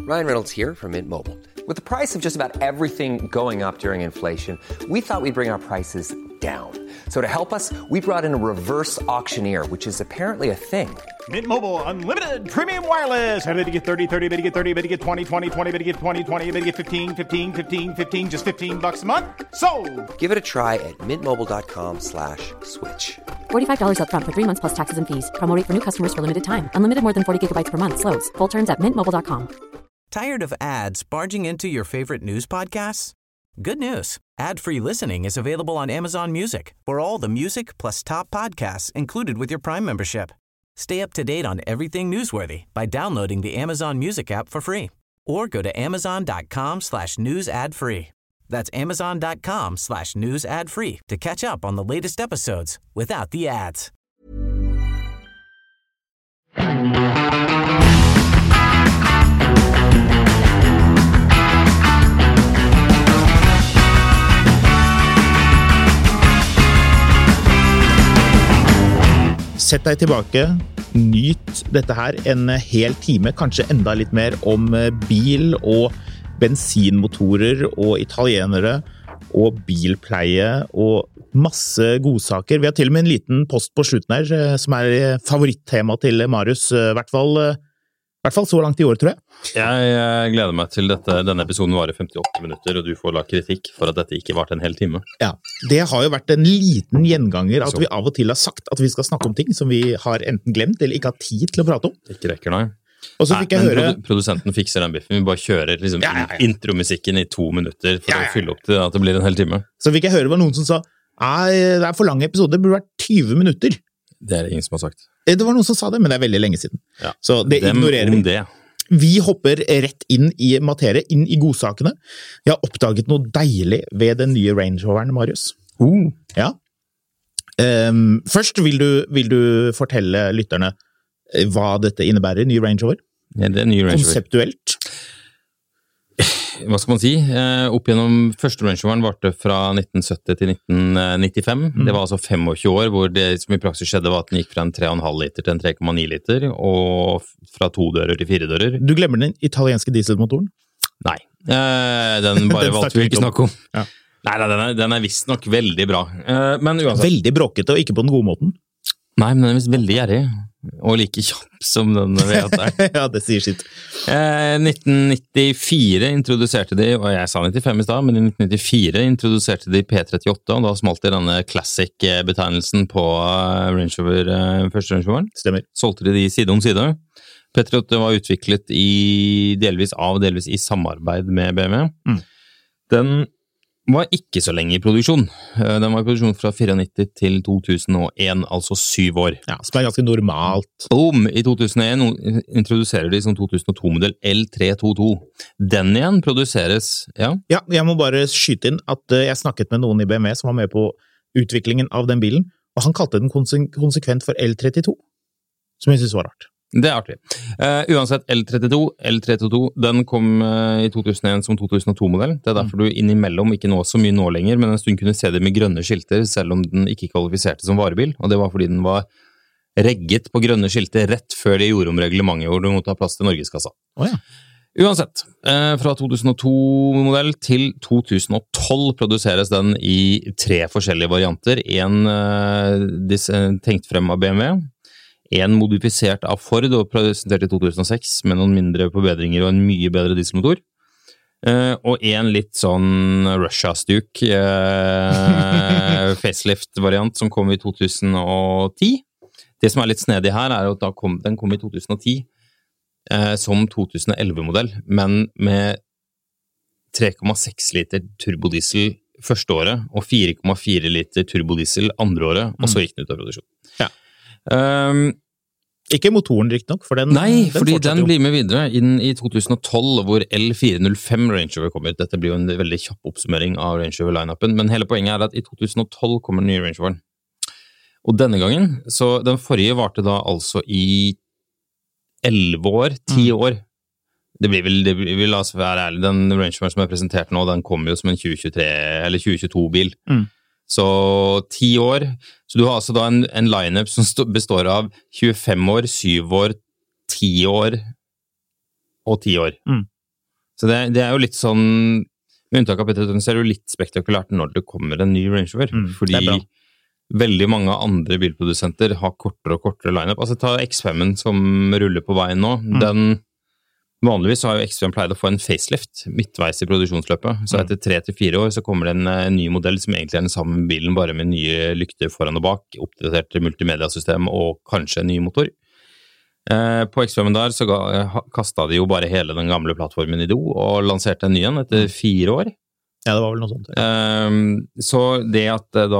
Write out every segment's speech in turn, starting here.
Ryan Reynolds here from Mint Mobile. With the price of just about everything going up during inflation, we thought we'd bring our prices down. So to help us, we brought in a reverse auctioneer, which is apparently a thing. Mint Mobile Unlimited Premium Wireless. How to get 30, 30, bit to get 30, bit to get 20, 20, 20, bit to get 20, 20, bit to get 15, 15, 15, 15, just $15 a month? Sold! Give it a try at mintmobile.com/switch. $45 up front for 3 months plus taxes and fees. Promo rate for new customers for limited time. Unlimited more than 40 gigabytes per month. Slows full terms at mintmobile.com. Tired of ads barging into your favorite news podcasts? Good news. Ad-free listening is available on Amazon Music for all the music plus top podcasts included with your Prime membership. Stay up to date on everything newsworthy by downloading the Amazon Music app for free or go to amazon.com/news ad free. That's amazon.com/news ad free to catch up on the latest episodes without the ads. Sett deg tilbake, nyt dette her en hel time, kanskje enda litt mer om bil og bensinmotorer og italienere og bilpleie og masse godsaker. Vi har til og med en liten post på slutten her, som favorittema til Marius, i hvert fall så langt i år, tror jeg. Jeg gleder meg til denne episoden varer 58 minutter, og du får la kritikk for at dette ikke varte en hel time. Ja, det har jo vært en liten gjenganger at vi av og til har sagt at vi skal snakke om ting som vi har enten glemt eller ikke har tid til å prate om. Ikke rekker, nei. Og så fikk jeg høre... Produsenten fikser den biffen, vi bare kjører liksom intromusikken i 2 minutter for å fylle opp til at det blir en hel time. Så fikk jeg høre var noen som sa, det er for lang episode, det burde vært 20 minutter. Det er det ingen som har sagt. Det var noen som sa det, men det er veldig lenge siden. Ja. Så det ignorerer vi. Det. Vi hopper rett inn i materie, inn i godsakene. Jeg har oppdaget noe deilig ved den nye Range Roveren, Marius. Ja. Først vil du fortelle lytterne hva dette innebærer, ny Range Rover? Ja, det er ny Range Rover. Konseptuelt? Hva skal man si? Opp gjennom første Range Roveren varte fra 1970 til 1995. Det var altså 25 år hvor det som i praksis skjedde var at den gikk fra en 3,5 liter til en 3,9 liter, og fra 2 dører til 4 dører. Du glemmer den italienske dieselmotoren? Nei, den bare valgte vi ikke snakke om. Ja. Nei, den er visst nok veldig bra. Men uansett... Veldig bråkete og ikke på den gode måten? Nei, men den er visst veldig gjerrig, og like kjapp som den vet er. Ja, det sier sitt. 1994 introduserte de, og jeg sa 95 i sted, men i 1994 introduserte de P38, og da smalt de denne classic-betegnelsen på Range Rover, første Range Roveren. Stemmer. Solgte de side om side. P38 var utviklet delvis i samarbeid med BMW. Den var ikke så lenge i produksjon. Den var i produksjon fra 94 til 2001, altså 7 år. Ja, som er ganske normalt. Boom! I 2001 introduserer de som 2002-modell L322. Den igjen produseres, ja? Ja, jeg må bare skyte inn at jeg snakket med noen i BMW som var med på utviklingen av den bilen, og han kalte den konsekvent for L32, som jeg synes var rart. Det er artig. Uansett, L322, den kom i 2001 som 2002-modell. Det er derfor du innimellom, ikke nå så mye nå lenger, men en stund kunne se det med grønne skilter, selv om den ikke kvalifiserte som varebil, og det var fordi den var regget på grønne skilter rett før de gjorde om reglementet, hvor du måtte ha plass til Norgeskassa. Ja. Uansett, fra 2002-modell til 2012 produseres den i 3 forskjellige varianter. En tenkt frem av BMW, en modifisert av Ford og presentert i 2006 med noen mindre forbedringer og en mye bedre dieselmotor. Og en litt sånn Russia-stuk facelift-variant som kom i 2010. Det som er litt snedig her er at den kom i 2010 som 2011-modell, men med 3,6 liter turbodiesel første året og 4,4 liter turbodiesel andre året, og så gikk den ut av produksjon. Ja. Ikke motoren riktig nok, for den... Nei, fordi den blir med videre inn i 2012, hvor L405 Range Rover kommer. Dette blir jo en veldig kjapp oppsummering av Range Rover-line-upen, men hele poenget er at i 2012 kommer den nye Range Roveren. Og denne gangen, så den forrige varte da altså i 11 år, 10 år. Det vil altså være ærlig, den Range Rover som er presentert nå, den kommer jo som en 2023 eller 2022-bil. Så 10 år, så du har altså da en line-up som består av 25 år, 7 år, 10 år og 10 år. Så det jo litt sånn, med unntak av Petter, så det jo litt spektakulært når det kommer en ny Range Rover, fordi veldig mange andre bilprodusenter har kortere og kortere line-up. Altså ta X5-en som ruller på veien nå, vanligvis har jo X5 pleid å få en facelift midtveis i produksjonsløpet, så etter 3 til 4 år så kommer det en ny modell som egentlig den samme bilen, bare med nye lykter foran og bak, oppdatert multimediasystem og kanskje en ny motor. På X5-en der så kastet de jo bare hele den gamle plattformen i do og lanserte en ny en etter 4 år. Ja, det var vel noe sånt. Så det at da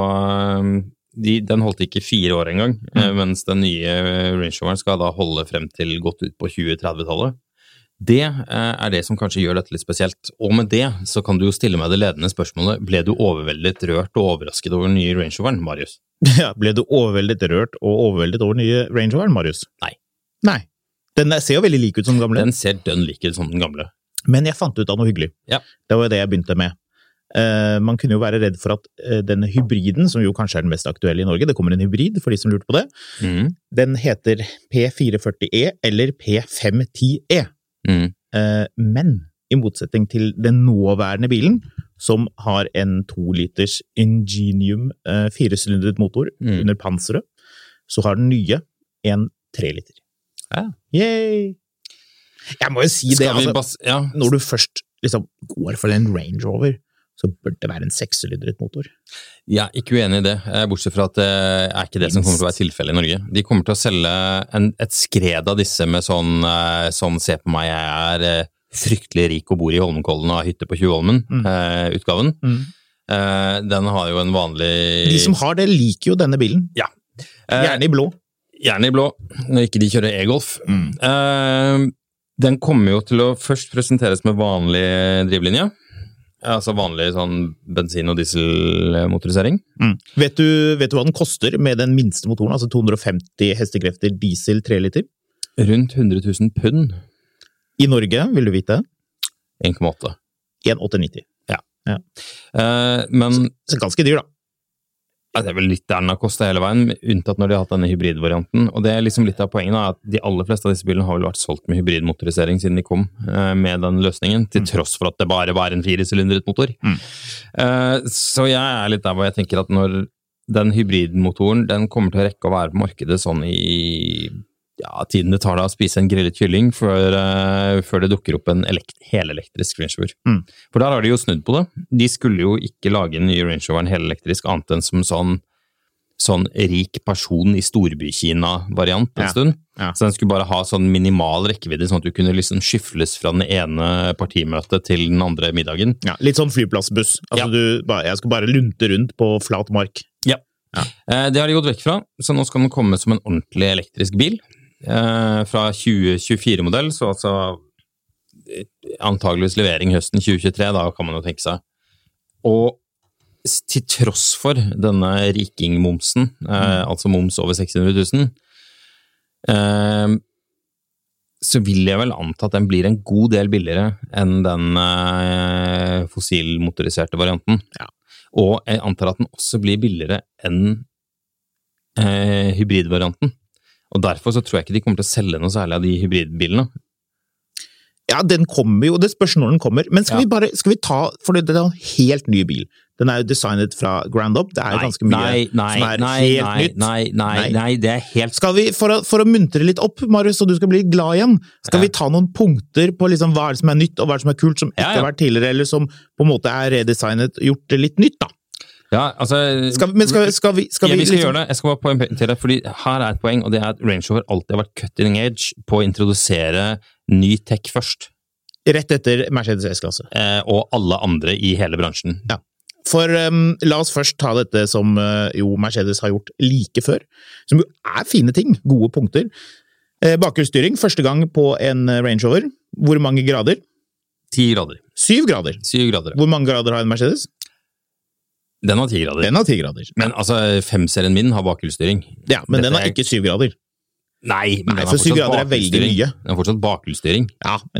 den holdt ikke 4 år engang, mens den nye Range Roveren skal da holde frem til godt ut på 2030-tallet. Det det som kanskje gjør dette litt spesielt, og med det så kan du jo stille meg det ledende spørsmålet, ble du overveldet rørt og overrasket over den nye Range Roveren, Marius? Ja, ble du overveldet rørt og overveldet over den nye Range Roveren, Marius? Nei. Den ser jo veldig lik ut som den gamle. Den ser dønn lik ut som den gamle. Men jeg fant ut av noe hyggelig. Ja. Det var det jeg begynte med. Man kunne jo være redd for at denne hybriden, som jo kanskje den mest aktuelle i Norge, det kommer en hybrid for de som lurte på det, den heter P440e eller P510e. Men i motsetning til den nåværende bilen, som har en 2 liters Ingenium 4-sylindret motor under panseret, så har den nye en 3 liter. Ja. Yay! Jeg må jo si det, når du først liksom går for en Range Rover, så bør det være en 6-sylindret motor. Jeg ikke uenig i det, bortsett fra at det ikke det som kommer til å være tilfellet i Norge. De kommer til å selge et skred av disse med sånn se på meg, jeg fryktelig rik og bor i Holmenkollen og har hytte på Tjuvholmen, utgaven. Den har jo en vanlig... De som har det liker jo denne bilen. Ja. Gjerne i blå. Gjerne i blå, når ikke de kjører e-golf. Den kommer jo til å først presenteres med vanlig drivlinje, altså vanlig sånn bensin- og dieselmotorisering. Vet du hva den koster med den minste motoren, altså 250 hestekrefter diesel 3 liter? Rundt 100 000 pund. I Norge, vil du vite? 1,8. 1,890. Ja. Men... Så ganske dyr da. Det vel litt der den har kostet hele veien, unntatt når de har hatt denne hybridvarianten. Og det liksom litt av poenget da, at de aller fleste av disse bilene har vel vært solgt med hybridmotorisering siden de kom med den løsningen, til tross for at det bare var en 4-sylindret motor. Så jeg litt der hvor jeg tenker at når den hybridmotoren, den kommer til å rekke å være på markedet sånn i tiden det tar da å spise en grillet kylling før det dukker opp en helelektrisk Range Rover. For der har de jo snudd på det. De skulle jo ikke lage en ny Range Rover en helelektrisk, annet enn som sånn rik person i Storby-Kina-variant en stund. Ja. Så den skulle bare ha sånn minimal rekkevidde, sånn at du kunne liksom skyffles fra den ene partimøtet til den andre middagen. Ja, litt sånn flyplassbuss. Altså jeg skal bare lunte rundt på flat mark. Ja. Det har de gått vekk fra, så nå skal den komme som en ordentlig elektrisk bil. Fra 2024-modell, så altså antageligvis levering høsten 2023, da kan man jo tenke seg. Og til tross for denne rikingmomsen, altså moms over 600 000, så vil jeg vel anta at den blir en god del billigere enn den fossilmotoriserte varianten. Ja. Og jeg antar at den også blir billigere enn hybridvarianten. Og derfor så tror jeg ikke de kommer til å selge noe særlig av de hybridbilene. Ja, den kommer jo, det spørs når den kommer. Men skal vi ta, for det en helt ny bil. Den jo designet fra ground up, det jo ganske mye som helt nytt. Nei, det helt... Skal vi, for å muntre litt opp, Marius, så du skal bli glad igjen, skal vi ta noen punkter på liksom hva det som nytt, og hva det som kult, som ikke har vært tidligere, eller som på en måte redesignet, gjort litt nytt da? Ja, altså... Skal vi skal gjøre det. Jeg skal bare poengtere det, fordi her et poeng, og det at Range Rover alltid har vært cutting edge på å introdusere ny tech først. Rett etter Mercedes S-klasse. Og alle andre i hele bransjen. Ja. For la oss først ta dette som jo Mercedes har gjort like før, som jo fine ting, gode punkter. Bakhjulsstyring, første gang på en Range Rover. Hvor mange grader? 10 grader. 7 grader? 7 grader. Hvor mange grader har en Mercedes? Den har 10 grader. Den har 10 grader. Men altså, 5-serien min har bakhjulsstyring. Ja, men den har ikke 7 grader. Nei, for 7 grader veldig mye. Den har fortsatt bakhjulsstyring. Ja, men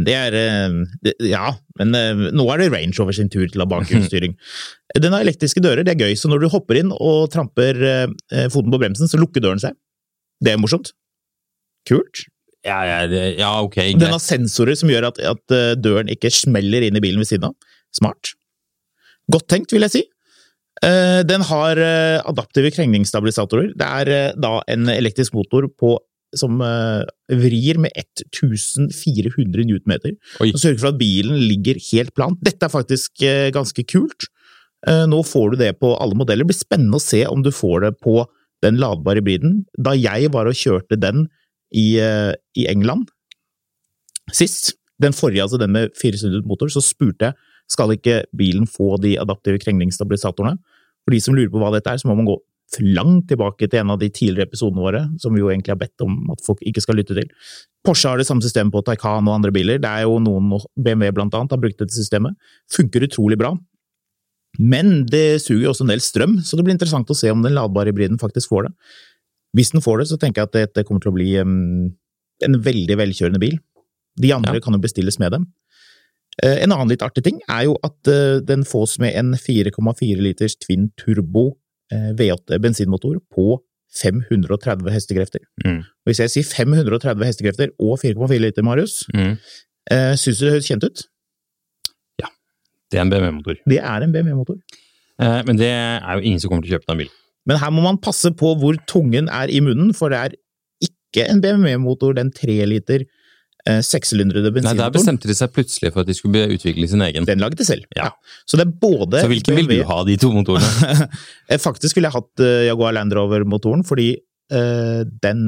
nå det Range Rover sin tur til å ha bakhjulsstyring. Den har elektriske dører, det gøy, så når du hopper inn og tramper foten på bremsen, så lukker døren seg. Det morsomt. Kult. Ja, ok, greit. Den har sensorer som gjør at døren ikke smeller inn i bilen ved siden av. Smart. Godt tenkt, vil jeg si. Den har adaptive krengningsstabilisatorer. Det da en elektrisk motor som vrir med 1400 newtonmeter. Oi. Og sørger for at bilen ligger helt plant. Dette faktisk ganske kult. Nå får du det på alle modeller. Det blir spennende å se om du får det på den ladbare hybriden. Da jeg var og kjørte den i England sist, den forrige, altså den med 400 motor, så spurte jeg, skal ikke bilen få de adaptive krengningsstabilisatorene? For de som lurer på hva dette så må man gå langt tilbake til en av de tidligere episodene våre, som vi jo egentlig har bedt om at folk ikke skal lytte til. Porsche har det samme systemet på Taycan og andre biler. Det jo noen, BMW blant annet, har brukt dette systemet. Funker utrolig bra. Men det suger også en del strøm, så det blir interessant å se om den ladbare hybriden faktisk får det. Hvis den får det, så tenker jeg at dette kommer til å bli en veldig velkjørende bil. De andre kan jo bestilles med dem. En annen litt artig ting jo at den fås med en 4,4 liters twin turbo V8 bensinmotor på 530 hestekrefter. Hvis jeg sier 530 hestekrefter og 4,4 liter, Marius, synes du det høres kjent ut? Ja, det en BMW-motor. Det en BMW-motor. Men det jo ingen som kommer til å kjøpe den bilen. Men her må man passe på hvor tungen i munnen, for det ikke en BMW-motor, den 3 liter 6-sylindrede bensinmotoren. Nei, der bestemte de seg plutselig for at de skulle utvikle sin egen. Den laget de selv. Ja. Så det både... Så hvilken vil du ha, de to motorene? Faktisk ville jeg hatt Jaguar Land Rover-motoren, fordi den...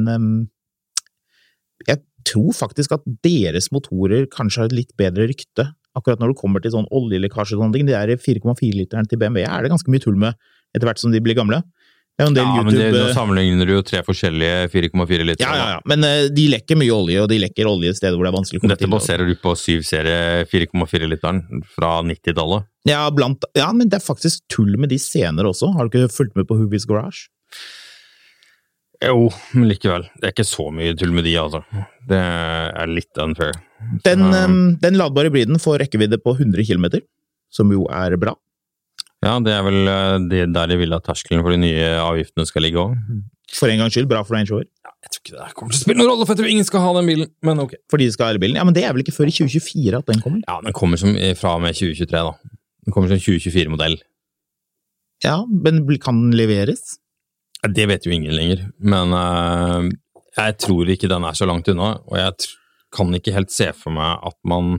Jeg tror faktisk at deres motorer kanskje har et litt bedre rykte. Akkurat når det kommer til sånn oljelekkasje og sånne ting, de 4,4 literen til BMW det ganske mye tull med etter hvert som de blir gamle. En del YouTube... men nå sammenligner du jo 3 forskjellige 4,4 liter. Ja, men de lekker mye olje, og de lekker olje i steder hvor det vanskelig å komme til. Dette baserer du på 7-serie 4,4 literen fra 90-tallet? Ja, men det faktisk tull med de scener også. Har du ikke fulgt med på Who's Garage? Jo, men likevel. Det ikke så mye tull med de, altså. Det litt unfair. Den ladbare hybriden får rekkevidde på 100 kilometer, som jo bra. Ja, det vel det der de vil at terskelen for de nye avgiftene skal ligge også. For en gangs skyld, bra for Range Rover. Ja, jeg tror ikke det kommer til å spille noen rolle, for jeg tror ingen skal ha den bilen, men ok. Fordi de skal ha bilen? Ja, men det vel ikke før i 2024 at den kommer? Ja, den kommer fra og med 2023 da. Den kommer som 2024-modell. Ja, men kan den leveres? Det vet jo ingen lenger, men jeg tror ikke den så langt unna, og jeg kan ikke helt se for meg at man...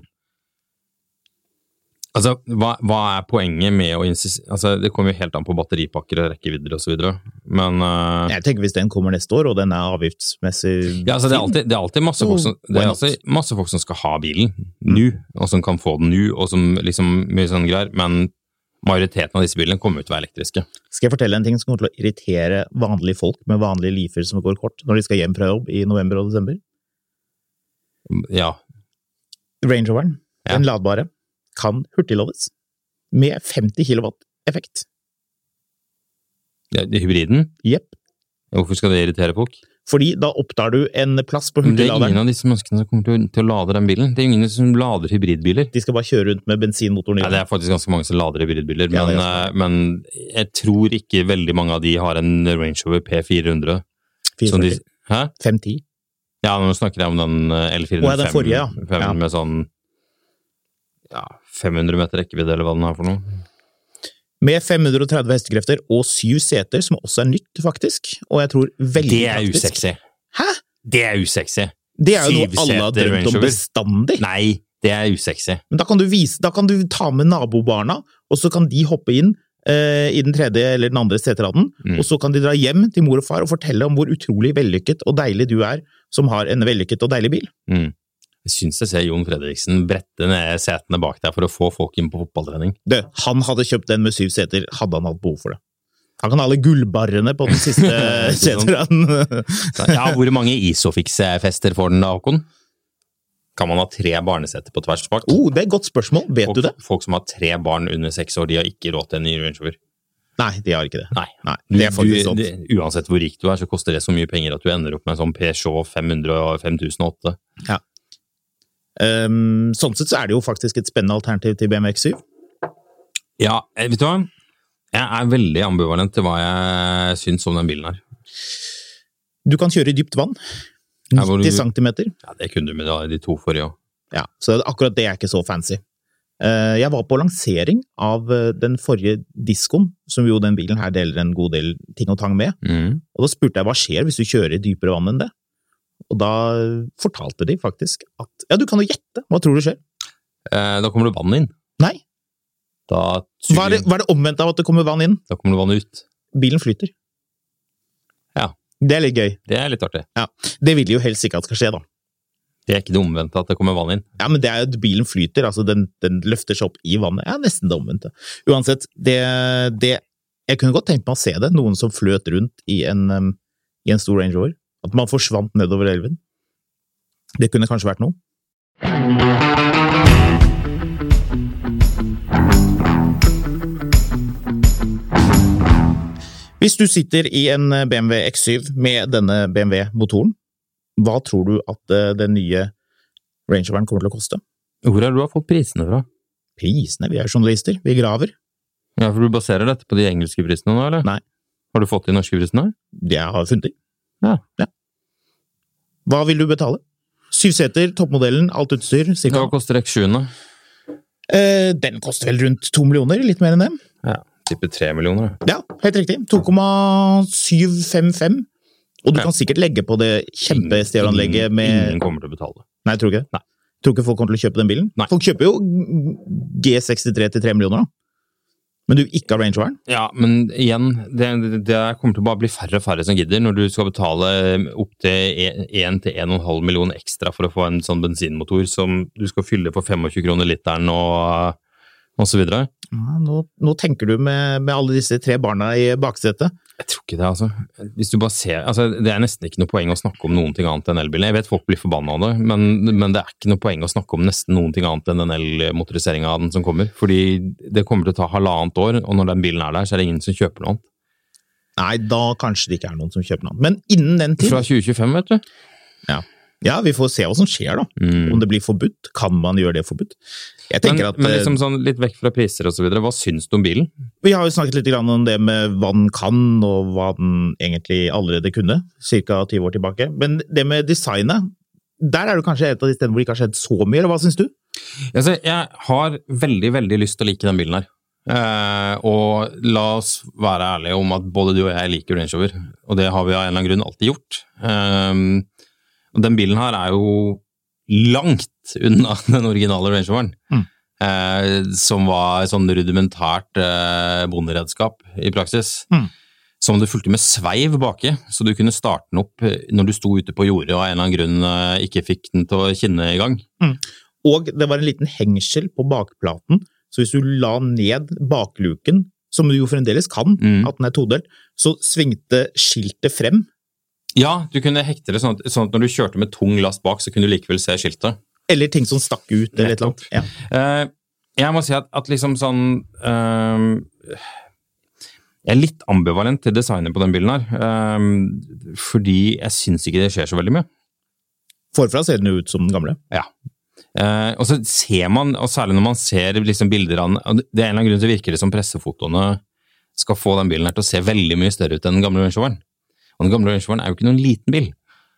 Altså, hva poenget med å insistere? Altså, det kommer jo helt an på batteripakker og rekkevidder og så videre, men... Jeg tenker hvis den kommer neste år, og den avgiftsmessig... Ja, altså, det alltid masse folk som... Det masse folk som skal ha bilen nå, og som kan få den nå, og som liksom mye sånne greier, men majoriteten av disse bilene kommer ut til å være elektriske. Skal jeg fortelle en ting som kommer til å irritere vanlige folk med vanlige lifer som går kort, når de skal hjem fra jobb i november og desember? Ja. Range Roveren, den ladbare, kan hurtiglades med 50 kilowatt effekt. Ja, hybriden? Jepp. Hvorfor skal det irritere folk? Fordi da opptar du en plass på hurtigladeren. Det ingen av disse menneskene som kommer til å lade den bilen. Det ingen som lader hybridbiler. De skal bare kjøre rundt med bensinmotoren i. Ja, det faktisk ganske mange som lader hybridbiler, men jeg tror ikke veldig mange av de har en Range Rover P400. 440. Hæ? 510. Ja, nå snakker jeg om den L405. Den forrige, med sånn 500 meter rekkevidde, eller hva den har for noe. Med 530 hestekrefter og 7 seter, som også nytt, faktisk. Og jeg tror veldig praktisk. Det usexy. Hæ? Det usexy. Det jo noe alle har drømt om bestandig. Nei, det usexy. Men da kan du ta med nabobarna, og så kan de hoppe inn i den tredje eller den andre seteraden, og så kan de dra hjem til mor og far og fortelle om hvor utrolig vellykket og deilig du som har en vellykket og deilig bil. Jeg synes jeg ser Jon Fredriksen brette ned setene bak deg for å få folk inn på fotballtrening. Han hadde kjøpt den med 7 seter, hadde han hatt behov for det. Han kan ha alle gullbarrene på den siste seteraden. Ja, hvor mange Isofix-fester får den da, Håkon? Kan man ha 3 barnesetter på tvers bak? Det et godt spørsmål, vet du det? Folk som har 3 barn under 6 år, de har ikke råd til en ny Range Rover. Nei, de har ikke det. Nei. Det faktisk sånn. Uansett hvor rik du så koster det så mye penger at du ender opp med en sånn Peugeot 500 og 5008. Ja. Sånn sett så det jo faktisk et spennende alternativ til BMW X7. Ja, vet du hva? Jeg veldig ambivalent til hva jeg synes om den bilen her. Du kan kjøre i dypt vann. 90 centimeter. Ja, det kunne du med de to forrige også. Ja, så akkurat det ikke så fancy. Jeg var på lansering av den forrige diskoen, som jo den bilen her deler en god del ting og tang med. Og da spurte jeg hva skjer hvis du kjører i dypere vann enn det? Og da fortalte de faktisk at, ja, du kan jo gjette, hva tror du skjer? Da kommer det vann inn. Nei. Hva er det omvendt av at det kommer vann inn? Da kommer det vann ut. Bilen flyter. Ja. Det er litt gøy. Det er litt artig. Ja, det vil de jo helst ikke at skal skje da. Det er ikke det omvendte at det kommer vann inn. Ja, men det er jo at bilen flyter, altså den løfter seg opp i vannet. Ja, nesten det omvendte. Uansett, jeg kunne godt tenkt meg å se det, noen som fløt rundt i en stor Range Rover. At man forsvant nedover elven. Det kunne kanskje vært noe. Hvis du sitter i en BMW X7 med denne BMW-motoren, hva tror du at den nye Range Roveren kommer til å koste? Hvor har du fått prisene fra? Prisene? Vi er journalister, vi graver. Ja, for du baserer dette på de engelske prisene nå, eller? Nei. Har du fått de norske prisene? Jeg har funnet de. Ja. Hva vil du betale? 7 seter, toppmodellen, alt utstyr, cirka. Hva koster X7-ene? Den koster vel rundt 2 millioner, litt mer enn det. Ja, type 3 millioner. Ja, helt riktig. 2,755. Og du kan sikkert legge på det kjempestereoanlegget med... Ingen kommer til å betale. Nei, jeg tror ikke det. Nei. Tror ikke folk kommer til å kjøpe den bilen? Nei. Folk kjøper jo G63 til 3 millioner da. Men du ikke har Range Roveren? Ja, men igjen, det kommer til å bare bli færre og færre som gidder når du skal betale opp til 1 til 1,5 millioner ekstra for å få en sånn bensinmotor som du skal fylle for 25 kroner literen og så videre. Ja, nå tenker du med alle disse 3 barna i baksetet. Jeg tror ikke det, altså. Hvis du bare ser, altså, det er nesten ikke noe poeng å snakke om noen ting annet enn elbilen. Jeg vet folk blir forbannet av det, men det er ikke noe poeng å snakke om nesten noen ting annet enn den elmotoriseringen av den som kommer. Fordi det kommer til å ta 1,5 år, og når den bilen er der, så er det ingen som kjøper noe annet. Nei, da kanskje det ikke er noen som kjøper noe annet. Men innen den tid... Fra 2025, vet du. Ja, vi får se hva som skjer da. Om det blir forbudt, kan man gjøre det forbudt? Jeg tenker men liksom sånn litt vekk fra priser og så videre, hva syns du om bilen? Vi har jo snakket litt om det med hva den kan, og hva den egentlig allerede kunne, cirka 20 år tilbake. Men det med designet, der er det kanskje et av de stedene hvor det ikke har skjedd så mye, eller hva syns du? Altså, jeg har veldig, veldig lyst til å like den bilen her. Og la oss være ærlige om at både du og jeg liker Range Rover, og det har vi av en eller annen grunn alltid gjort. Og den bilen her er jo langt unna den originale Range Roveren, som var sånn rudimentært bonderedskap i praksis, som du fulgte med sveiv baki, så du kunne starte den opp når du sto ute på jordet og av en eller annen grunn ikke fikk den til å kinne i gang. Og det var en liten hengsel på bakplaten, så hvis du la ned bakluken, som du jo fremdeles kan, at den er todelt, så svingte skiltet frem. Ja, du kunne hekte det sånn at når du kjørte med tung last bak, så kunne du likevel se skiltet. Eller ting som stakk ut, eller et eller annet. Ja. Jeg må si at liksom sånn... jeg er litt ambivalent til designet på den bilen her, fordi jeg synes ikke det skjer så veldig mye. Forfra ser den ut som den gamle. Ja. Og så ser man, og særlig når man ser liksom bilder av den, det er en eller annen grunn så virker det som pressefotoene skal få den bilen her til å se veldig mye større ut enn den gamle Range Roveren. Og den gamle Range Roveren er jo ikke noen liten bil.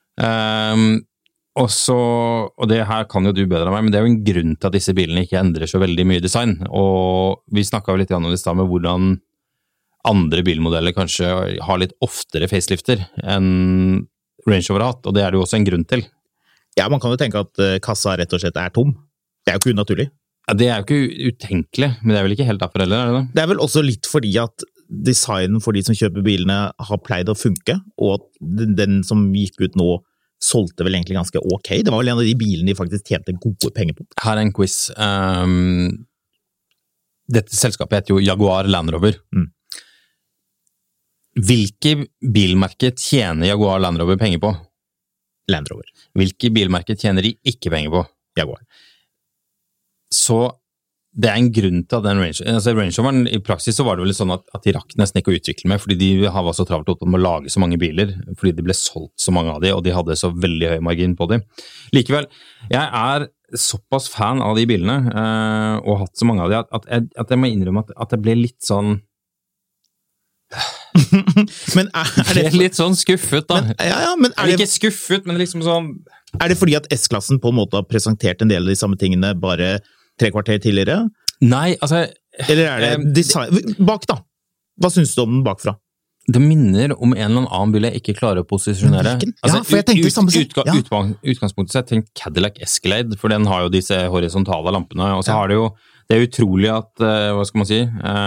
Og det her kan jo du bedre av meg, men det er jo en grunn til at disse bilene ikke endrer så veldig mye design. Og vi snakket jo litt om det i stad med hvordan andre bilmodeller kanskje har litt oftere facelifter enn Range Rover har hatt, og det er det jo også en grunn til. Ja, man kan jo tenke at kassa rett og slett er tom. Det er jo ikke unaturlig. Ja, det er jo ikke utenkelig, men det er vel ikke helt derfor heller, er det det? Det er vel også litt fordi at designen for de som kjøper bilene har pleid å funke, og at den som gikk ut nå solgte vel egentlig ganske ok. Det var vel en av de bilene de faktisk tjente gode penger på. Her er en quiz. Dette selskapet heter jo Jaguar Land Rover. Hvilke bilmerker tjener Jaguar Land Rover penger på? Land Rover. Hvilke bilmerker tjener de ikke penger på? Jaguar. Så det er en grunn til at den Range Roveren, i praksis så var det vel sånn at de rakk nesten ikke å utvikle med, fordi de var så travlt opp med å lage så mange biler, fordi det ble solgt så mange av de, og de hadde så veldig høy margin på de. Likevel, jeg er såpass fan av de bilene, og hatt så mange av de, at jeg må innrømme at det ble litt sånn Men det litt sånn skuffet da. Men ikke skuffet, men liksom sånn... det fordi at S-klassen på en måte har presentert en del av de samme tingene bare 3 kvarter tidligere? Nei, altså... Eller det design... Bak da? Hva synes du om den bakfra? Det minner om en eller annen bil jeg ikke klarer å posisjonere. For jeg tenkte samme sett. Utgangspunktet så jeg tenkte Cadillac Escalade, for den har jo disse horisontale lampene, og så har det jo, det er utrolig at, hva skal man si,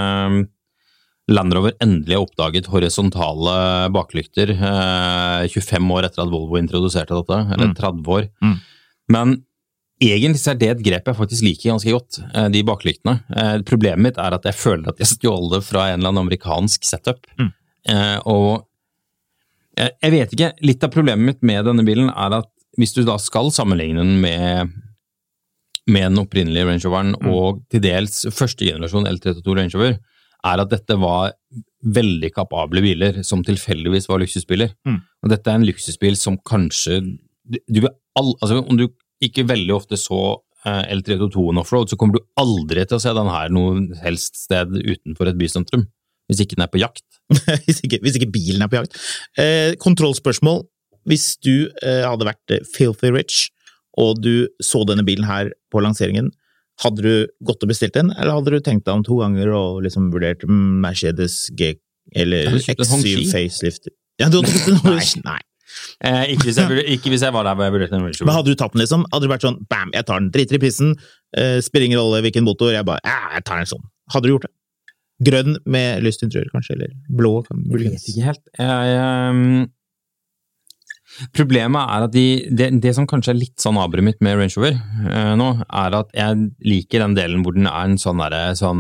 Land Rover endelig har oppdaget horisontale baklykter 25 år etter at Volvo introduserte dette, eller 30 år. Men egentlig så det et grep jeg faktisk liker ganske godt, de baklyktene. Problemet mitt at jeg føler at jeg stjåler det fra en eller annen amerikansk setup. Og jeg vet ikke, litt av problemet mitt med denne bilen at hvis du da skal sammenligne den med den opprinnelige Range Roveren og til dels første generasjon L32 Range Rover, at dette var veldig kapable biler som tilfeldigvis var luksusbiler. Og dette en luksusbil som kanskje om du ikke veldig ofte så L32 offroad, så kommer du aldri til å se den her noe helst sted utenfor et bysentrum, hvis ikke den på jakt. hvis ikke bilen på jakt. Kontrollspørsmål. Hvis du hadde vært filthy rich, og du så denne bilen her på lanseringen, hadde du gått og bestilt den, eller hadde du tenkt deg om 2 ganger og liksom vurdert Mercedes G eller X7 facelift? Ja, du hadde kjøpt en Nei. Ikke hvis jeg var der hvor jeg vurderte en Range Rover. Men hadde du tatt den liksom? Hadde du vært sånn, bam, jeg tar den, driter i pissen, spiller ingen rolle hvilken motor, jeg tar den sånn. Hadde du gjort det? Grønn med lyst interiør, kanskje, eller blå? Jeg vet ikke helt. Problemet at det som kanskje litt sånn abret mitt med Range Rover nå, at jeg liker den delen hvor den en sånn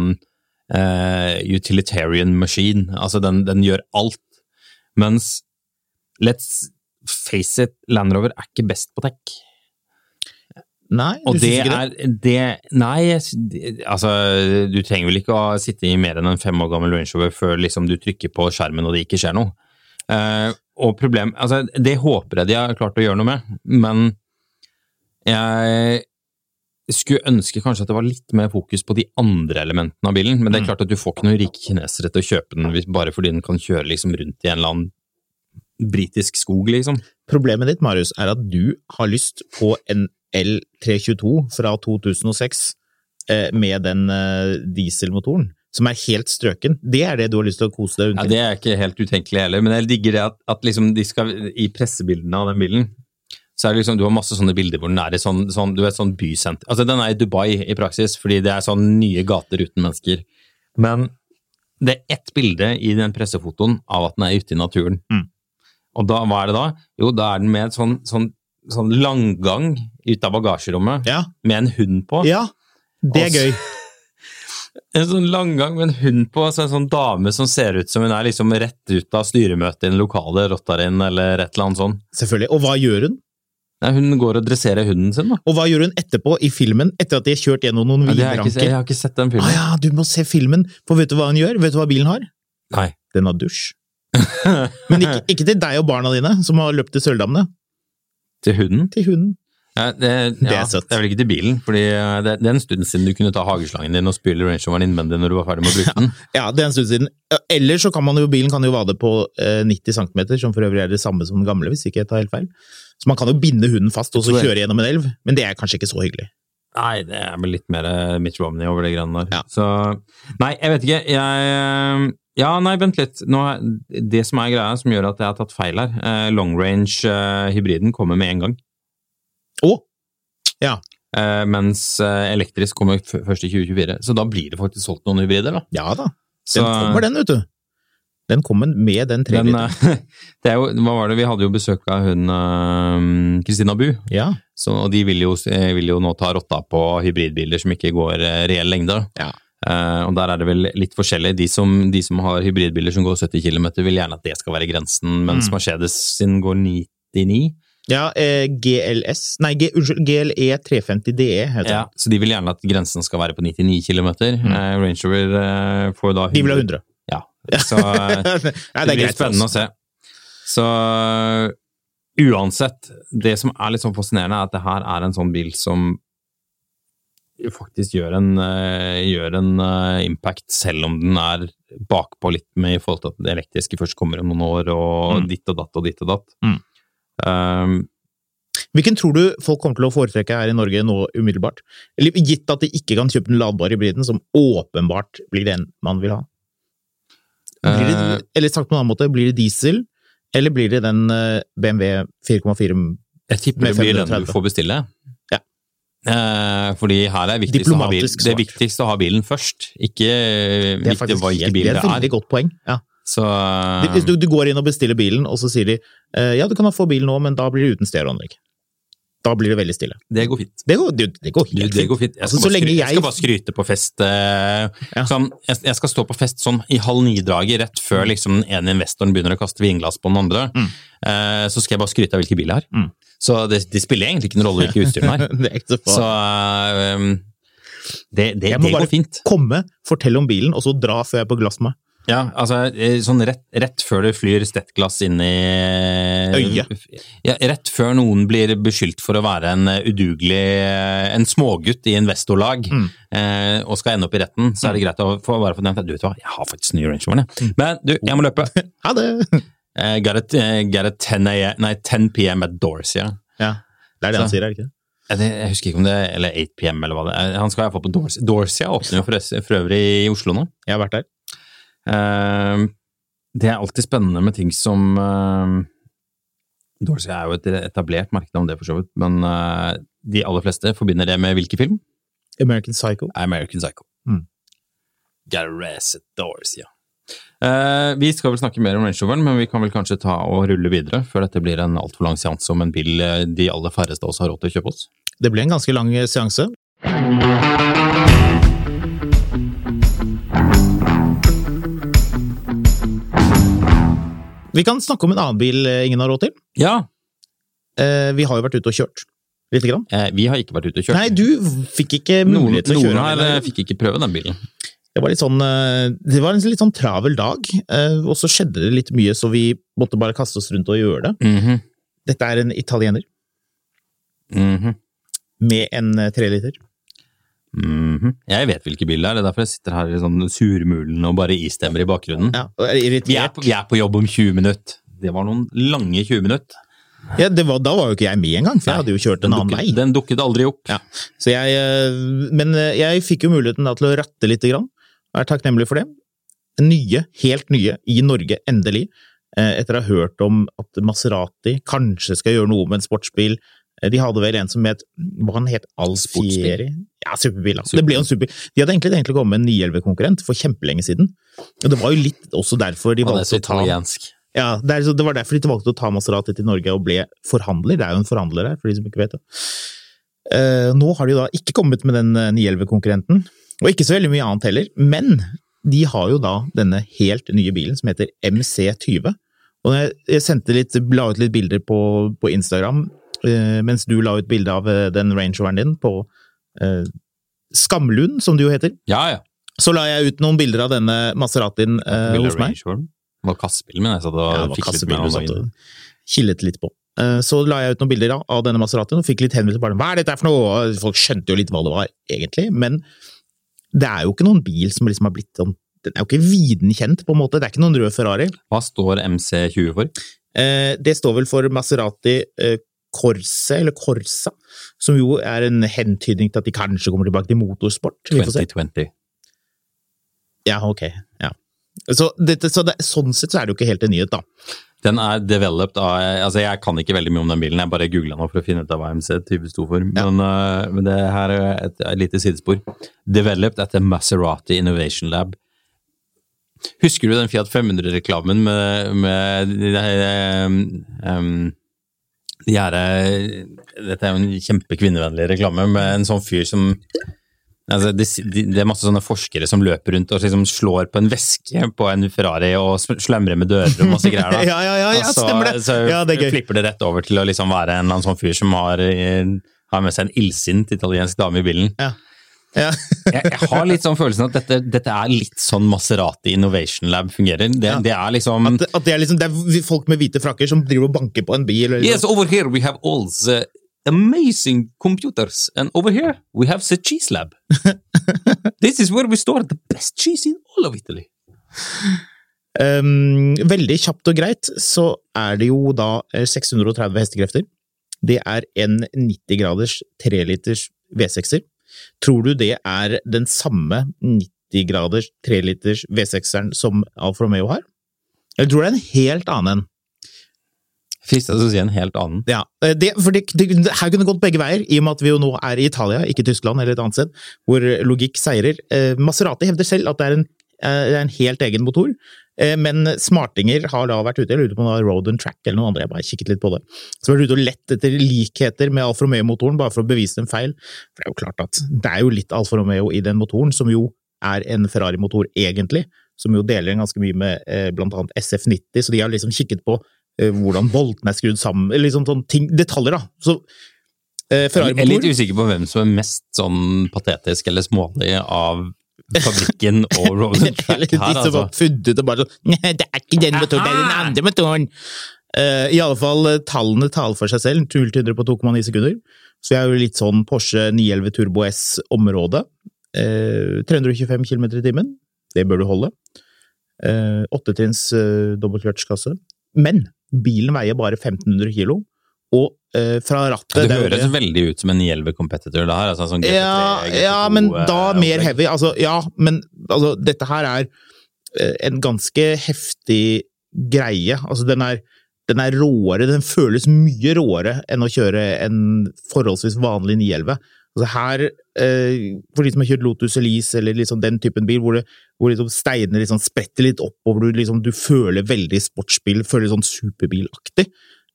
utilitarian machine, altså den gjør alt, mens let's face it, Land Rover ikke best på tech. Nei, og altså, du trenger vel ikke å sitte i mer enn en 5 år gammel Range Rover før liksom du trykker på skjermen og det ikke skjer noe. Og altså, det håper jeg de har klart å gjøre noe med, men jeg skulle ønske kanskje at det var litt mer fokus på de andre elementene av bilen, men det klart at du får ikke noen rike kinesere til å kjøpe den bare fordi den kan kjøre liksom rundt i en eller annen britisk skog, liksom. Problemet ditt, Marius, at du har lyst på en L322 fra 2006 med den dieselmotoren, som helt strøken. Det det du har lyst til å kose deg rundt i. Ja, det ikke helt utenkelig heller, men jeg digger det at liksom de skal, i pressebildene av den bilen, så det liksom, du har masse sånne bilder hvor den i sånn, du vet, sånn bysenter. Altså, den i Dubai i praksis, fordi det sånn nye gater uten mennesker. Men det ett bilde i den pressefotoen av at den ute i naturen. Og da, hva det da? Jo, da den med sånn langgang ut av bagasjerommet, med en hund på. Ja, det gøy. En sånn langgang med en hund på, så en sånn dame som ser ut som hun liksom rett ut av styremøtet i en lokale Rottarin, eller et eller annet sånn. Selvfølgelig, og hva gjør hun? Nei, hun går og dresserer hunden sin da. Og hva gjør hun etterpå i filmen, etter at de har kjørt gjennom noen vinranker? Jeg har ikke sett den filmen. Ja, du må se filmen, for vet du hva hun gjør? Vet du hva bilen har? Nei. Den har dusj. Men ikke til deg og barna dine, som har løpt til Sølvdammene. Til hunden? Til hunden. Ja, det søtt. Det vel ikke til bilen, fordi det en stund siden du kunne ta hageslangen din og spyle Range Roveren innvendig når du var ferdig med å bruke den. Ja, det en stund siden. Eller så kan bilen kan jo vade på 90 cm, som for øvrig det samme som den gamle, hvis ikke jeg tar helt feil. Så man kan jo binde hunden fast og så kjøre gjennom en elv, men det kanskje ikke så hyggelig. Nei, det vel litt mer Mitt Romney over det greiene der. Ja. Så, nei, jeg vet ikke, vent litt. Nå, det som greia som gjør at jeg har tatt feil her, long range hybriden kommer med en gang. Ja. Mens elektrisk kommer først i 2024, så da blir det faktisk solgt noen hybrider da. Ja da, kommer den, vet du. Den kommer med den 3 liter. Hva var det? Vi hadde jo besøk av hun Christina Bu, og de vil jo nå ta rotta på hybridbiler som ikke går reell lengde. Ja. Og der det vel litt forskjellig. De som har hybridbiler som går 70 km vil gjerne at det skal være grensen, mens Mercedes sin går 99. Ja, GLE 350DE heter det. Ja, så de vil gjerne at grensen skal være på 99 km. Range Rover får da 100. De vil ha 100. Ja, så det blir spennende å se. Så uansett, det som litt sånn fascinerende at det her en sånn bil som faktisk gjør en impact, selv om den bakpå litt med i forhold til at det elektriske først kommer om noen år, og ditt og datt og ditt og datt. Hvilken tror du folk kommer til å foretrekke her i Norge nå umiddelbart? Eller gitt at de ikke kan kjøpe den ladbare hybriden, som åpenbart blir den man vil ha? Eller sagt på en annen måte, blir det diesel, eller blir det den BMW 4,4 Jeg tipper det blir den du får bestille. Ja. Fordi her er det viktigst å ha bilen først, ikke viktig hva ikke bilen det er et veldig godt poeng, ja. Så, hvis du går inn og bestiller bilen, og så sier de ja, du kan få bilen nå, men da blir det uten stereoanlegg. Da blir det veldig stille. Det går fint. Det går helt fint. Jeg skal bare skryte på fest. Sånn, jeg skal stå på fest sånn i 8:30 rett før liksom, den ene investoren begynner å kaste vinglass på den andre. Så skal jeg bare skryte av hvilke biler jeg har. Så det spiller egentlig ikke noen rolle hvilke utstyr den har. Det er ikke så det går fint. Komme, fortelle om bilen, og så dra før jeg er på glass med. Ja, altså sånn rett før det flyr stettglass inn i øyet. Ja, rett før noen blir beskyldt for å være en udugelig, en smågutt i investorlag, og skal ende opp i retten, så er det greit å bare få nevnt at du vet hva, jeg har faktisk ny Range Rover. Men du, jeg må løpe. Ha det! Got it 10 p.m. at Dorsia. Ja, det er det han sier, er det ikke? Jeg husker ikke om det, eller 8 p.m. eller hva det er. Han skal i hvert fall på Dorsia. Dorsia åpner jo for øvrig i Oslo nå. Jeg har vært der. Det er alltid spennende med ting som Dorsia er jo et etablert marked om det for så vidt, men de aller fleste forbinder det med hvilke film? American Psycho. Gotta race at Dorsia. Vi skal vel snakke mer om Range Roveren, men vi kan vel kanskje ta og rulle videre før dette blir en alt for lang seanse om en bil de aller færreste også har råd til å kjøpe oss. Det blir en ganske lang seanse. Vi kan snakke om en annen bil ingen har råd til. Ja. Vi har jo vært ute og kjørt, litt grann. Vi har ikke vært ute og kjørt. Nei, du fikk ikke mulighet til å kjøre. Noen her fikk ikke prøve den bilen. Det var en litt sånn travel dag, og så skjedde det litt mye, så vi måtte bare kaste oss rundt og gjøre det. Dette er en italiener. Med en 3 liter. Jeg vet hvilke bil det er derfor jeg sitter her i sånn surmulen og bare istemmer i bakgrunnen. Ja, og er irritert. Vi er på jobb om 20 minutter. Det var noen lange 20 minutter. Ja, da var jo ikke jeg med en gang, for jeg hadde jo kjørt en annen vei. Den dukket aldri opp. Ja. Så men jeg fikk jo muligheten da til å ratte litt grann, og er takknemlig for det. Helt nye i Norge, endelig, etter å ha hørt om at Maserati kanskje skal gjøre noe med en sportsbil. De hadde vel en som hva han het, Alfieri? Ja, superbil. Det ble jo en superbil. De hadde egentlig kommet med en 911-konkurrent for kjempelenge siden. Og det var jo litt også derfor de valgte å ta... Ja, det var derfor de valgte å ta Maserati til Norge og ble forhandler. Det er jo en forhandler her, for de som ikke vet det. Nå har de da ikke kommet med den 911-konkurrenten, og ikke så veldig mye annet heller, men de har jo da denne helt nye bilen som heter MC20. Og jeg la ut litt bilder på Instagram, mens du la ut bilde av den Range Roveren din på Skamlund, som det jo heter. Ja. Så la jeg ut noen bilder av denne Maseratien hos meg. Det var kassebilen min, jeg satt og fikk litt med killet litt på. Så la jeg ut noen bilder av denne Maseratien, og fikk litt henvendelser på hva er dette for noe? Folk skjønte jo litt hva det var, egentlig, men det er jo ikke noen bil som liksom har blitt sånn, den er jo ikke viden kjent, på en måte. Det er ikke noen rød Ferrari. Hva står MC20 for? Det står vel for Maserati Corsa, som jo er en hentydning til at de kanskje kommer tilbake til motorsport. 2020. Ja, ok. Ja. Sånn sett så er det jo ikke helt en nyhet, da. Den er developed av, altså jeg kan ikke veldig mye om den bilen, jeg bare googlet nå for å finne ut av hva MC20 sto for, men det her er et lite sidespor. Developed at the Maserati Innovation Lab. Husker du den Fiat 500-reklamen med dette er jo en kjempekvinnevennlig reklame med en sånn fyr som altså det er masse sånne forskere som løper rundt og liksom slår på en veske på en Ferrari og slemrer med dører og masse greier da. ja, stemmer det. Så det er gøy. Flipper det rett over til å liksom være en eller annen sånn fyr som har med seg en illsint italiensk dame i bilen. Ja. jeg har litt sånn følelsen at dette er litt sånn Maserati Innovation Lab fungerer. Det er liksom... At det er folk med hvite frakker som driver og banker på en bil. Eller yes, over here we have all the amazing computers, and over here we have the cheese lab. This is where we store the best cheese in all of Italy. Veldig kjapt og greit, så det jo da 630 hestekrefter. Det en 90-graders 3-liters V6-er. Tror du det den samme 90-graders 3-liters V6-eren som Alfa Romeo har? Jeg tror det en helt annen. Fristet å si en helt annen. Ja, for det her kunne gått begge veier, i og med at vi jo nå I Italia, ikke Tyskland eller et annet sted, hvor logikk seirer. Maserati hevder selv at det en helt egen motor, men smartinger har da vært ute, jeg lurer på om det Road and Track eller noen andre, jeg bare kikket litt på det. Så var det ute og lett etter likheter med Alfa Romeo-motoren, bare for å bevise en feil. For det jo klart at det jo litt Alfa Romeo i den motoren, som jo en Ferrari-motor egentlig, som jo deler ganske mye med blant annet SF90, så de har liksom kikket på hvordan bolten skrudd sammen, eller liksom sånne ting, detaljer da. Så Ferrari-motor... Jeg litt usikker på hvem som mest sånn patetisk eller smålig av fabrikken og Road and Track her, altså. De som var funnet og bare sånn, nei, det ikke den motoren, det den andre motoren. I alle fall, tallene taler for seg selv, 0-100 på 2,9 sekunder. Så jeg jo litt sånn Porsche 911 Turbo S-område. 325 km i timen, det bør du holde. 8-trinns dobbeltkløtsjkasse. Men bilen veier bare 1500 kilo, og fra rattet... Det høres veldig ut som en 911 competitor det her, altså sånn GT3, GT2... Ja, men da mer heavy, altså, ja, men altså, dette her en ganske heftig greie, altså den råere, den føles mye råere enn å kjøre en forholdsvis vanlig 911. Altså her, for de som har kjørt Lotus Elise, eller liksom den typen bil, hvor liksom steinene liksom spretter litt opp, og hvor du føler veldig sportsbil, føler sånn superbilaktig.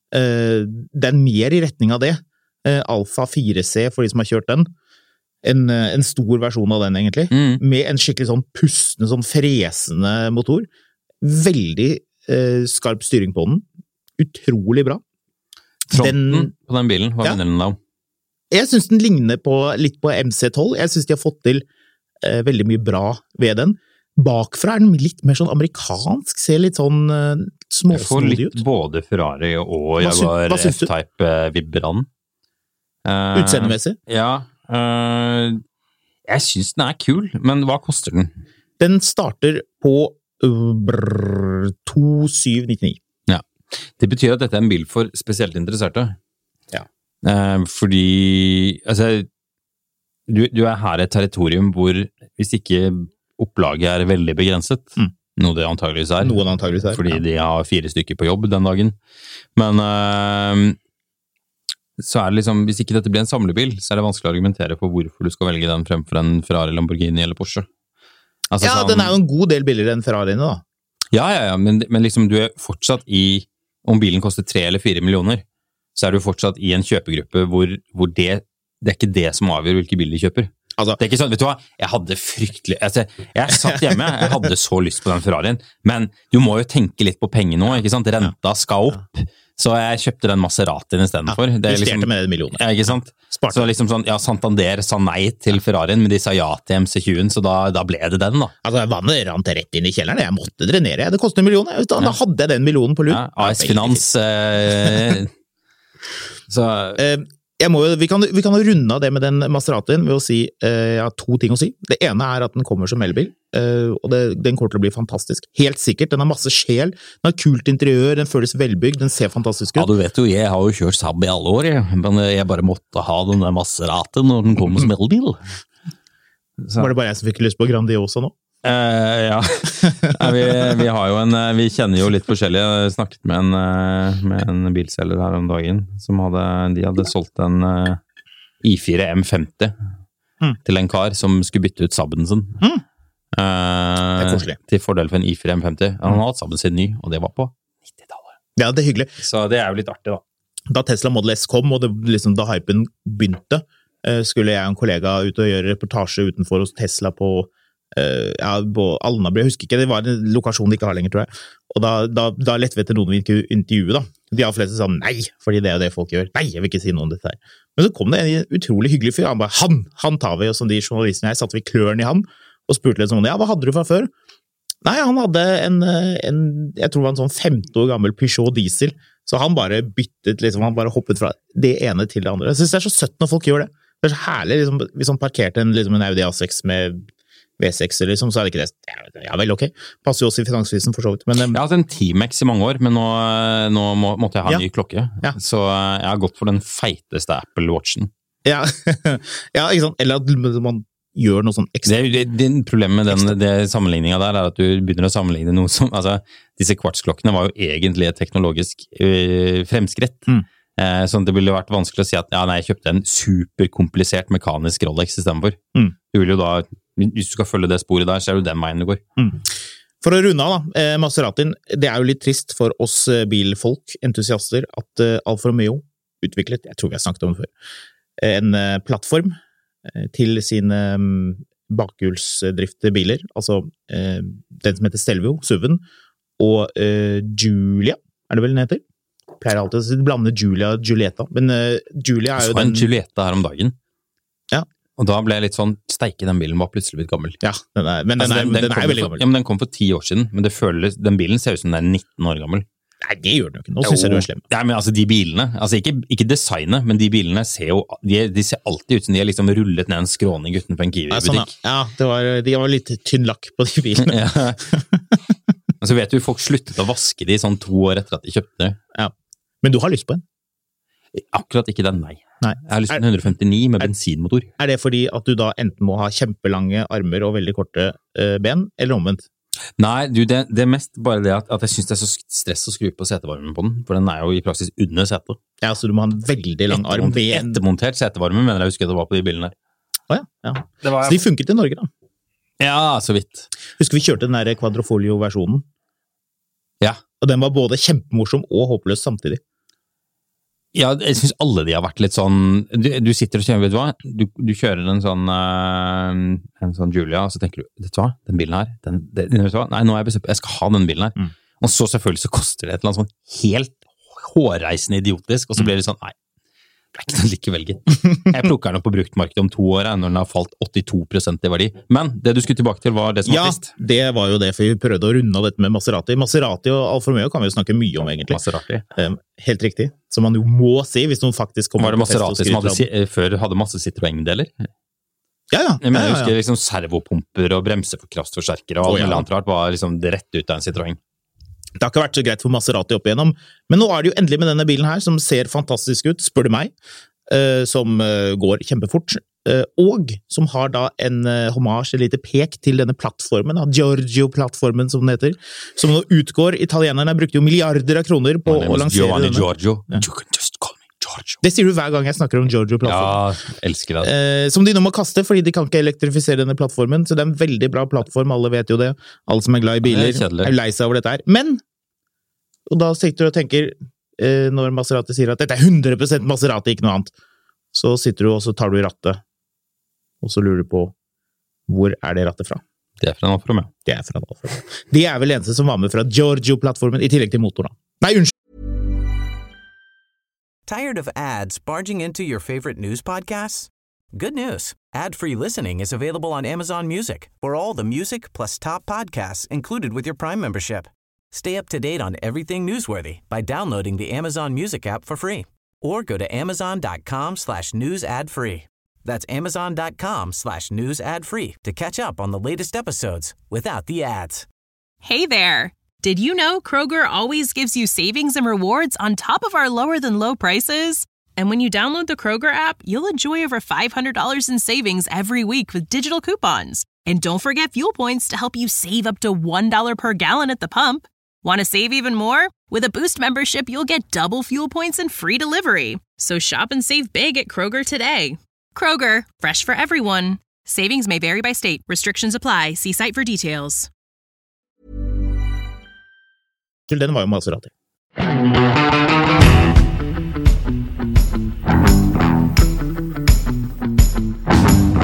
Det mer i retning av det. Alfa 4C, for de som har kjørt den. En stor versjon av den, egentlig. Med en skikkelig sånn pustende, sånn fresende motor. Veldig skarp styring på den. Utrolig bra. Fronten på den bilen, hva mener den da? Jeg synes den ligner litt på MC12. Jeg synes de har fått til veldig mye bra ved den. Bakfra den litt mer sånn amerikansk, ser litt sånn småsnodig ut. Jeg får litt både Ferrari og Jaguar F-Type vibran. Utseendemessig? Ja. Jeg synes den kul, men hva koster den? Den starter på 2799. Ja. Det betyr at dette en bil for spesielt interesserte. Ja. Fordi altså, du her et territorium hvor hvis ikke opplaget veldig begrenset, noe det antageligvis fordi de har 4 stykker på jobb den dagen, men så det liksom, hvis ikke dette blir en samlebil, så det vanskelig å argumentere for hvorfor du skal velge den fremfor en Ferrari, Lamborghini eller Porsche. Altså, ja, den jo en god del billigere enn Ferrariene da. Ja, men liksom du fortsatt om bilen koster 3 eller 4 millioner, så du fortsatt i en kjøpegruppe hvor det ikke det som avgjør hvilke bil de kjøper. Altså, det ikke sånn, vet du hva? Jeg hadde fryktelig... Altså, jeg satt hjemme, jeg hadde så lyst på den Ferrarien, men du må jo tenke litt på penger nå, ikke sant? Renta skal opp, så jeg kjøpte den Maseratien i stedet for. Det liksom, med 1 million. Ja, ikke sant? Så liksom sånn, ja, Santander sa nei til Ferrarien, men de sa ja til MC20, så da ble det den da. Altså, vannet rant rett inn i kjelleren, jeg måtte drenere, det kostet 1 million, da hadde jeg den millionen på lur. Ja, AS Finans... så... vi kan jo runde av det med den Maseratien ved å si, jeg har 2 ting å si. Det ene at den kommer som elbil, og den kommer til å bli fantastisk. Helt sikkert, den har masse sjel, den har kult interiør, den føles velbygd, den ser fantastisk ut. Ja, du vet jo, jeg har jo kjørt Saab i alle år, men jeg bare måtte ha den der Maseratien når den kommer som elbil. Så. Var det bare jeg som fikk lyst på Grandiosa nå? Ja, vi har jo vi kjenner jo litt forskjellig. Jeg snakket med en bilselger her om dagen som de hadde solgt en i4 M50 til en kar som skulle bytte ut Saaben sin. Det koselig. Til fordel for en i4 M50. Han hadde hatt Saaben sin ny, og det var på 90-tallet. Ja, det hyggelig. Så det jo litt artig da. Da Tesla Model S kom, og liksom, da hypen begynte, skulle jeg og en kollega ut og gjøre reportasje utenfor hos Tesla på på Alnabru, jeg husker ikke, det var en lokasjon de ikke har lenger, tror jeg, og da lette vi etter noen vi ikke intervjuet da, de har fleste sa nei, fordi det jo det folk gjør, nei, jeg vil ikke si noe om dette her, men så kom det en utrolig hyggelig fyr, han bare, han tar vi, og som de journalistene jeg satte vi kløren i han, og spurte litt sånn, ja, hva hadde du fra før? Nei, han hadde jeg tror det var en sånn 15 år gammel Peugeot diesel, så han bare byttet, liksom, han bare hoppet fra det ene til det andre, jeg synes det så søtt når folk gjør det, det så herlig, liksom, hvis han parkerte en Audi A6 med V6 eller liksom, så det ikke det. Ja vel, ok. Passer jo også i finanskrisen for så vidt. Men, jeg har hatt en T-Max i mange år, men nå måtte jeg ha en ny klokke. Ja. Så jeg har gått for den feiteste Apple Watchen. Ja, ja ikke sant? Eller at man gjør noe sånn ekstra. Det problemet med den sammenligningen der er at du begynner å sammenligne noe som, altså disse kvartsklokkene var jo egentlig et teknologisk fremskritt. Sånn at det ville vært vanskelig å si at ja, nei, jeg kjøpte en superkomplisert mekanisk Rolex i stedet for. Du vil jo da, hvis du skal følge det sporet der, så er det den veien det går. For å runde av da, Maseratin, det er jo litt trist for oss bilfolk, entusiaster, at Alfa Romeo utviklet, jeg tror vi har snakket om det før, en plattform til sine bakhjulsdrifte biler, altså den som heter Stelvio, SUV-en, og Giulia, er det vel den heter? Pleier alltid å blande Giulia og Giulietta, men Giulia er jo den... en Giulietta her om dagen. Ja. Og da ble jeg litt sånn, steike, den bilen var plutselig blitt gammel. Ja, den er veldig gammel. Ja, men den kom for 10 år siden, men det føles, den bilen ser ut som den er 19 år gammel. Nei, det gjør den jo ikke. Nå synes jeg du er slem. Ja, men altså de bilene, altså ikke designet, men de bilene ser jo, de ser alltid ut som de har liksom rullet ned en skråning utenfor en Kiwi-butikk. Ja, de var litt tynn lakk på de bilene. Ja. Men så vet du, folk sluttet å vaske de sånn 2 år etter at de kjøpte det. Ja. Men du har lyst på en? Akkurat ikke den, nei. Nei. Jeg har lyst på en 159 med bensinmotor. Er det fordi at du da enten må ha kjempelange armer og veldig korte ben, eller omvendt? Nei, du, det er mest bare det at jeg synes det er så stress å skru på setevarmen på den, for den er jo i praksis under setet. Ja, så du må ha en veldig lang arm. Ettermontert setevarme, mener jeg husker det var på de bilene der. Åja, ja. Så de funket i Norge da? Ja, så vidt. Husker vi kjørte den der Quadrofolio-versjonen? Ja. Og den var både kjempemorsom og håpløs samtidig. Ja, jeg synes alle de har vært litt sånn, du sitter og kjører, vet du hva? Du kjører en sånn Giulia, og så tenker du, vet du hva? Den bilen her, vet du hva? Nei, nå har jeg bestemt, jeg skal ha den bilen her. Og så selvfølgelig så koster det et eller annet sånn helt hårreisende idiotisk, og så blir det sånn, nei, det er ikke noe likevel. Jeg plukker den opp på bruktmarkedet om 2 år, når den har falt 82% i verdi. Men det du skulle tilbake til var det som var trist. Ja, det var jo det, for vi prøvde å runde av dette med Maserati. Maserati og Alfa Romeo kan vi jo snakke mye om, egentlig. Maserati. Helt riktig. Som man jo må si, hvis noen faktisk kommer til fest og skryter. Var det Maserati som før hadde masse Citroën-deler? Ja. Jeg husker liksom servopumper og bremseforkraftforsterkere og alt mulig annet rart var liksom det rett ut av en Citroën. Det har ikke vært så greit for Maserati opp igjennom, men nå er det jo endelig med denne bilen her, som ser fantastisk ut, spør du meg, som går kjempefort, og som har da en hommage, et lite pek til denne plattformen, Giorgio-plattformen som den heter, som nå utgår. Italienerne brukte jo milliarder av kroner på å lansere Giovanni denne. Giorgio. Ja. You can just call me Giorgio. Det sier du hver gang jeg snakker om Giorgio-plattformen. Ja, elsker det. Som de nå må kaste, fordi de kan ikke elektrifisere denne plattformen, så det er en veldig bra plattform, alle vet jo det. Alle som er glad i biler er lei seg over dette her. Men, og da sitter du og tenker, når Maserati sier at dette er 100% Maserati, ikke noe annet, så sitter du og så tar du i rattet, og så lurer du på, hvor er det rattet fra? Det er fra en Alfa Romeo. Det er fra en Alfa Romeo. Det er vel eneste som var med fra Giorgio-plattformen, i tillegg til motoren. Nei, unnskyld! Tired of ads barging into your favorite news podcasts? Good news. Ad-free listening is available on Amazon Music for all the music plus top podcasts included with your Prime membership. Stay up to date on everything newsworthy by downloading the Amazon Music app for free or go to amazon.com/news ad free. That's amazon.com/news ad free to catch up on the latest episodes without the ads. Hey there. Did you know Kroger always gives you savings and rewards on top of our lower than low prices? And when you download the Kroger app, you'll enjoy over $500 in savings every week with digital coupons. And don't forget fuel points to help you save up to $1 per gallon at the pump. Want to save even more? With a Boost membership, you'll get double fuel points and free delivery. So shop and save big at Kroger today. Kroger, fresh for everyone. Savings may vary by state. Restrictions apply. See site for details. Den var jo Maserati.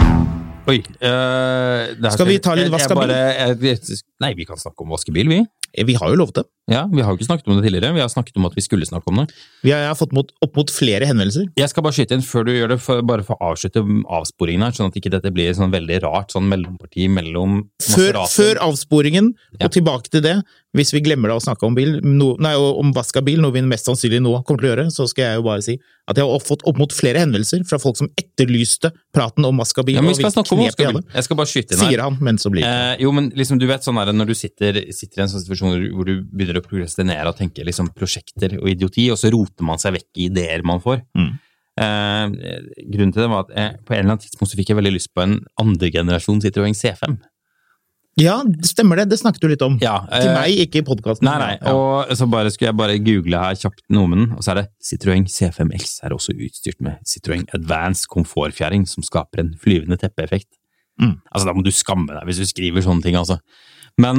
Oi, skal vi ta litt vaskebil? Nei, vi kan snakke om vaskebil, vi. Vi har jo lovet det. Ja, vi har jo ikke snakket om det tidligere. Vi har snakket om at vi skulle snakke om det. Jeg har fått opp mot flere henvendelser. Jeg skal bare skyte inn før du gjør det, bare for å avslutte avsporingen her, sånn at ikke dette blir sånn veldig rart, sånn mellomparti mellom Før avsporingen, og tilbake til det, hvis vi glemmer da å snakke om om vask av bil, noe vi mest sannsynlig nå kommer til å gjøre, så skal jeg jo bare si at jeg har fått opp mot flere henvendelser fra folk som etterlyste praten om vask av bil. Ja, men vi skal snakke om vask av bil. Jeg skal bare skyte inn her. Sier han, men så blir det. Jo, men liksom, du vet sånn der, når du sitter i en sånn situasjon hvor du begynner å progrestinere og tenke liksom prosjekter og idioti, og så roter man seg vekk i ideer man får. Grunnen til det var at på en eller annen tidspunkt så fikk jeg veldig lyst på en andre generasjon Citroën C5. Ja, stemmer det. Det snakket du litt om. Ja, til meg, ikke i podcasten. Nei, og så skulle jeg bare google her kjapt nomen, og så det Citroën C5X også utstyrt med Citroën Advanced komfortfjæring som skaper en flyvende teppeeffekt. Altså, da må du skamme deg hvis du skriver sånne ting, altså. Men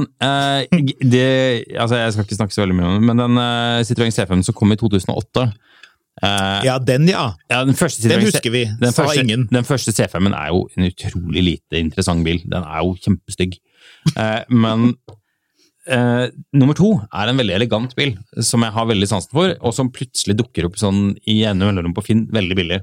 jeg skal ikke snakke så veldig mye om det, men den Citroën C5 som kom i 2008, den husker vi, ingen. Den første C5-en jo en utrolig lite interessant bil, den jo kjempestygg. Men nummer 2 en veldig elegant bil, som jeg har veldig sansen for, og som plutselig dukker opp sånn i ene mellom på Finn, veldig billig.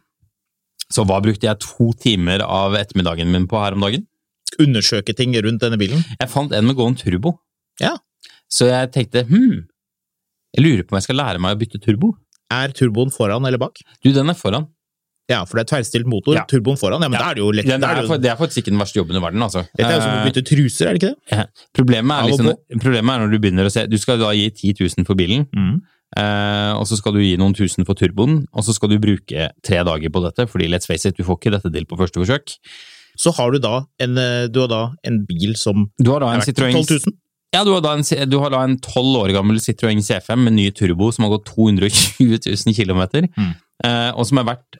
Så hva brukte jeg 2 timer av ettermiddagen min på her om dagen? Undersøke ting rundt denne bilen? Jeg fant en med gående turbo. Ja. Så jeg tenkte, jeg lurer på om jeg skal lære meg å bytte turbo. Turboen foran eller bak? Du, den foran. Ja, for det tverrstilt motor, turboen foran. Ja, men da det jo lett. Det faktisk ikke den verste jobben i verden, altså. Dette jo som å bytte truser, det ikke det? Ja. Problemet når du begynner å se, du skal da gi 10 000 for bilen, og så skal du gi noen tusen for turboen, og så skal du bruke 3 dager på dette, fordi let's face it, du får ikke dette til på første forsøk. Så har du da en bil som du har da en Citroën 12 000? Ja, du har da en 12 år gammel Citroën C5 med ny turbo som har gått 220 000 kilometer, og som vært,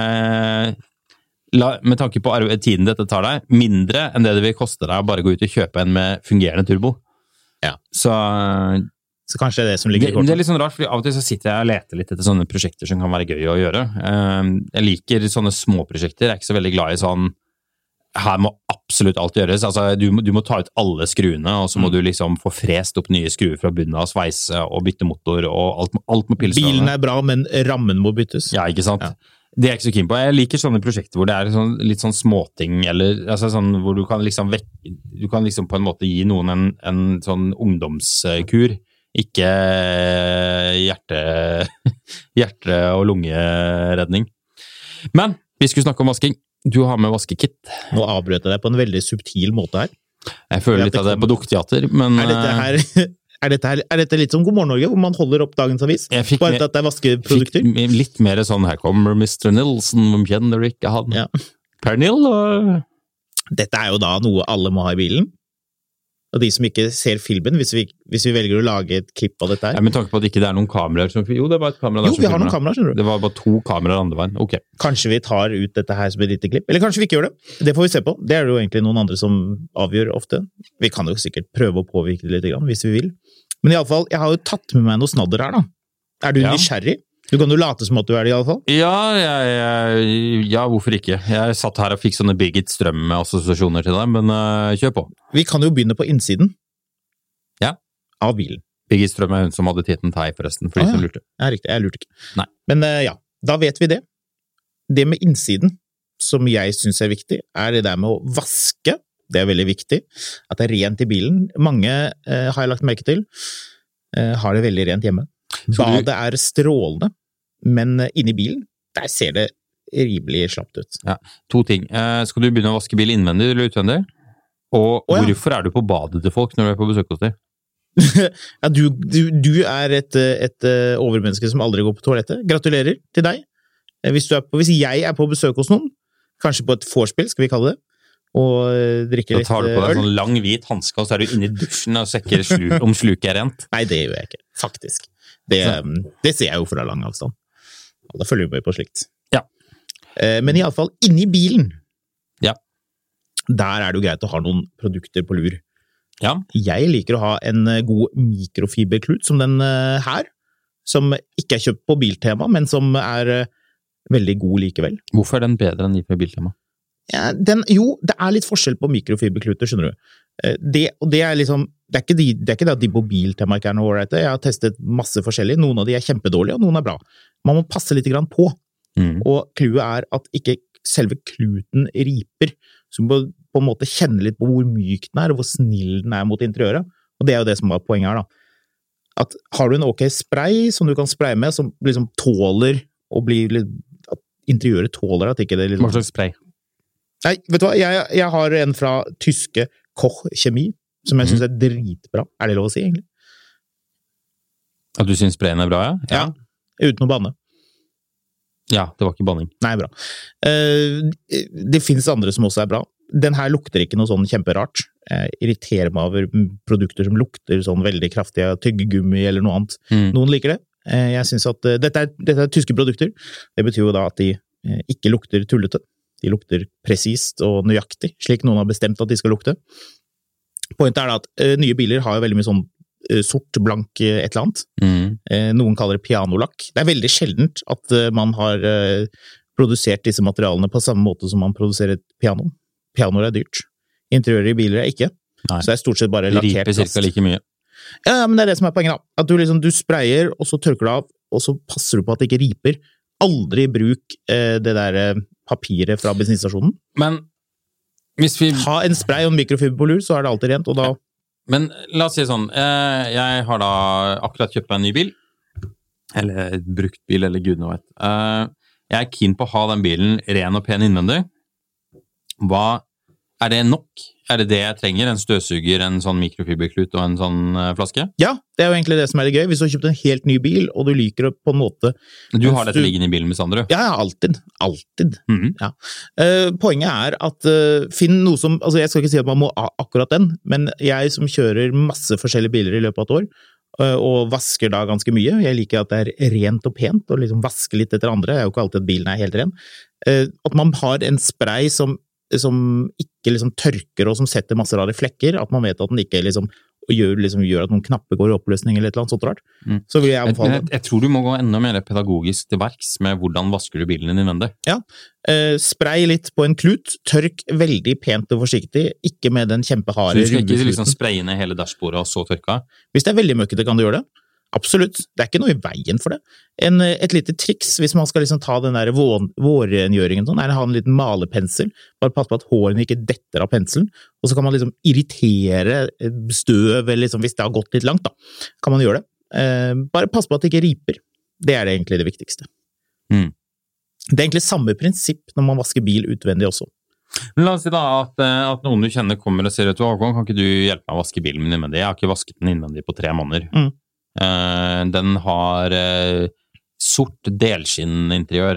med tanke på tiden dette tar deg, mindre enn det vil koste deg å bare gå ut og kjøpe en med fungerende turbo. Ja. Så kanskje det som ligger i korten. Det litt sånn rart, fordi av og til så sitter jeg og leter litt etter sånne prosjekter som kan være gøy å gjøre. Jeg liker sånne små prosjekter, jeg ikke så veldig glad i sånn her må absolutt alt gjøres, altså du må ta ut alle skruene, og så må du liksom få frest opp nye skruer fra bunnen av, sveise og bytte motor, og alt må pilles. Bilen bra, men rammen må byttes. Ja, ikke sant? Ja. Det jeg ikke så keen på. Jeg liker sånne prosjekter hvor det litt sånn småting, eller altså sånn hvor du kan liksom på en måte gi noen en sånn ungdomskur, ikke hjerte- og lungeredning. Men vi skulle snakke om vasking. Du har med vaskekit. Nå avbrøt jeg deg på en veldig subtil måte her. Jeg føler litt av det på Dukkteater, men... Er dette litt som God morgen Norge, hvor man holder opp dagens avis? Bare at det vaskeprodukter? Litt mer sånn, her kommer Mr. Nilsen, hvem kjenner ikke han? Ja. Per Nil, og... Dette jo da noe alle må ha i bilen. Og de som ikke ser filmen, hvis vi velger å lage et klipp av dette her. Ja, men tanke på at ikke det noen kameraer som... Jo, det var et kamera der som vi har noen kameraer, skjønner du. Det var bare 2 kameraer andre veien. Ok. Kanskje vi tar ut dette her som et lite klipp, eller kanskje vi ikke gjør det. Det får vi se på. Det det jo egentlig noen andre som avgjør ofte. Vi kan jo sikkert prøve å påvirke det litt, hvis vi vil. Men i alle fall, jeg har jo tatt med meg noe snadder her da. Du nysgjerrig? Du kan jo late som at du det i alle fall. Ja, hvorfor ikke? Jeg satt her og fikk sånne Birgit Strøm-assosiasjoner til deg, men kjør på. Vi kan jo begynne på innsiden. Ja. Av bilen. Birgit Strøm hun som hadde titten tei forresten, for de som lurte. Ja, riktig. Jeg lurte ikke. Nei. Men da vet vi det. Det med innsiden, som jeg synes viktig, det der med å vaske. Det veldig viktig. At det rent i bilen. Mange har jeg lagt merke til, har det veldig rent hjemme. Badet strålende. Men inne i bilen, der ser det rimelig slapt ut. Ja, 2 ting. Skal du begynne å vaske bil innvendig eller utvendig? Og hvorfor du på badet til folk når du på besøk hos dem? Ja, du et overmenneske som aldri går på toalettet. Gratulerer til deg. Hvis jeg på besøk hos noen, kanskje på et vorspiel, skal vi kalle det, og drikke litt øl. Da tar du på deg en sånn lang hvit handske, og så du inne i dusjen og sekker om sluket rent. Nei, det gjør jeg ikke, faktisk. Det ser jeg jo fra lang avstand. Da følger vi på slikt. Ja. Men i alle fall, inne i bilen, ja. Der det jo greit å ha noen produkter på lur. Ja. Jeg liker å ha en god mikrofiberklut som den her, som ikke kjøpt på Biltema, men som veldig god likevel. Hvorfor den bedre enn fra Biltema? Ja, jo, det litt forskjell på mikrofiberkluter, skjønner du. Det liksom, det ikke det at de på Biltema ikke noe ålreite. Jeg har testet masse forskjellig. Noen av de kjempedårlige, og noen bra. Man må passe litt grann på. Og clouet at ikke selve kluten riper. Så du må på en måte kjenne litt på hvor myk den og hvor snill den mot interiøret. Og det jo det som var poenget her, da. At har du en ok spray som du kan spraye med, som liksom tåler å bli at interiøret tåler at ikke det liksom... Hva slags spray? Nei, vet du hva? Jeg har en fra tyske Koch Kjemi, som jeg synes dritbra. Det lov å si, egentlig? At du synes sprayen bra, ja? Ja, uten å banne. Ja, det var ikke banning. Nei, bra. Det finnes andre som også bra. Den her lukter ikke noe sånn kjemperart. Jeg irriterer meg over produkter som lukter sånn veldig kraftige tyggegummi eller noe annet. Noen liker det. Jeg synes at dette tyske produkter. Det betyr jo da at de ikke lukter tullete. De lukter presist og nøyaktig, slik noen har bestemt at de skal lukte. Pointet da at nye biler har jo veldig mye sånn sort, blank, et eller annet. Noen kaller det pianolakk. Det veldig sjeldent at man har produsert disse materialene på samme måte som man produserer et piano. Pianoer dyrt. Interiøret i biler ikke. Nei. Så det stort sett bare lakkert plast. Riper cirka like mye. Ja, men det det som poenget da. At du sprayer, og så tørker du av, og så passer du på at det ikke riper. Aldri bruk det der papiret fra bensinstasjonen. Men hvis vi... Ha en spray og en mikrofiberpolur, så det alltid rent, og da... Men la oss si sånn, jeg har da akkurat kjøpt meg en ny bil, eller et brukt bil, eller gud nå vet. Jeg keen på å ha den bilen ren og pen innvendig. Hva det nok? Det jeg trenger? En støvsuger, en sånn mikrofiberklut og en sånn flaske? Ja, det jo egentlig det som det gøy. Hvis du har kjøpt en helt ny bil, og du liker det på en måte... Du har dette liggende i bilen med Sander, du? Ja, alltid. Alltid. Ja. Poenget at finn noe som... Altså, jeg skal ikke si at man må ha akkurat den, men jeg som kjører masse forskjellige biler i løpet av et år, og vasker da ganske mye. Jeg liker at det rent og pent, og liksom vaske litt etter andre. Det jo ikke alltid at bilen helt ren. At man har en spray som ikke liksom tørker og som setter masse rare flekker, at man vet at den ikke liksom gjør at noen knapper går i oppløsning eller et eller annet sånt rart. Så vil jeg anbefale jeg tror du må gå enda mer pedagogisk til verks med hvordan vasker du bilen din innvendig. Ja, spray litt på en klut, tørk veldig pent og forsiktig, ikke med den kjempeharde... Så du skal ikke liksom spraye ned hele dashbordet og så tørke? Hvis det veldig møkkete kan du gjøre det. Absolutt, det ikke noe i veien for det. Et lite triks, hvis man skal liksom ta den der vårrengjøringen, sånn, ha en liten malepensel, bare pass på at hårene ikke detter av penselen, og så kan man liksom irritere støv, eller liksom, hvis det har gått litt langt, da, kan man gjøre det. Bare pass på at det ikke riper. Det det egentlig det viktigste. Det egentlig samme prinsipp når man vasker bil utvendig også. Men la oss si da at noen du kjenner kommer og sier, Håkon, kan ikke du hjelpe meg å vaske bilen min innvendig? Jeg har ikke vasket den innvendig på 3 måneder. Den har sort delskinn-interiør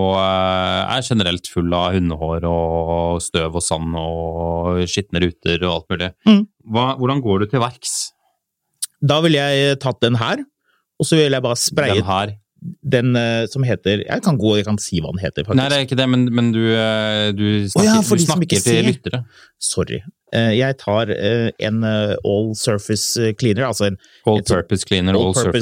og generelt full av hundehår og støv og sand og skitne ruter og alt mulig. Hvordan går du til verks? Da vil jeg tatt den her, og så vil jeg bare spraye den her? Den som heter, jeg kan si hva den heter faktisk. Nei, det ikke det, men du snakker til lyttere. Sorry. Jeg tar en all surface cleaner, altså en all purpose cleaner,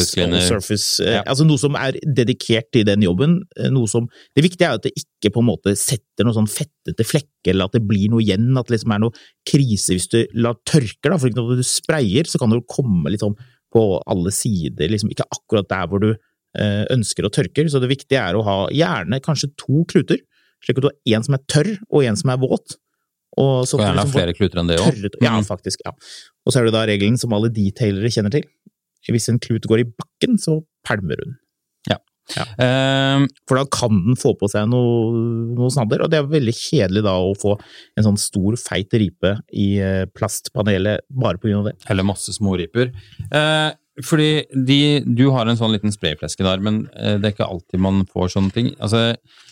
altså noe som dedikert til den jobben, det viktige at det ikke på en måte setter noe sånn fettete flekker, eller at det blir noe igjen, at det liksom noe krise hvis du lar tørker, da, for når du sprayer, så kan det komme litt sånn på alle sider, liksom ikke akkurat der hvor du ønsker å tørker, så det viktige å ha gjerne kanskje 2 kluter, slik at du har en som tørr og en som våt. Og så gjerne liksom flere kluter enn det også. Ja, faktisk, ja. Og så det da regelen som alle detailere kjenner til. Hvis en klut går i bakken, så pælmer hun. Ja. For da kan den få på seg noe snadder, og det veldig kjedelig da å få en sånn stor, feit ripe i plastpanelet bare på grunn av det. Eller masse små riper. Fordi du har en sånn liten sprayfleske der, men det ikke alltid man får sånne ting. Altså,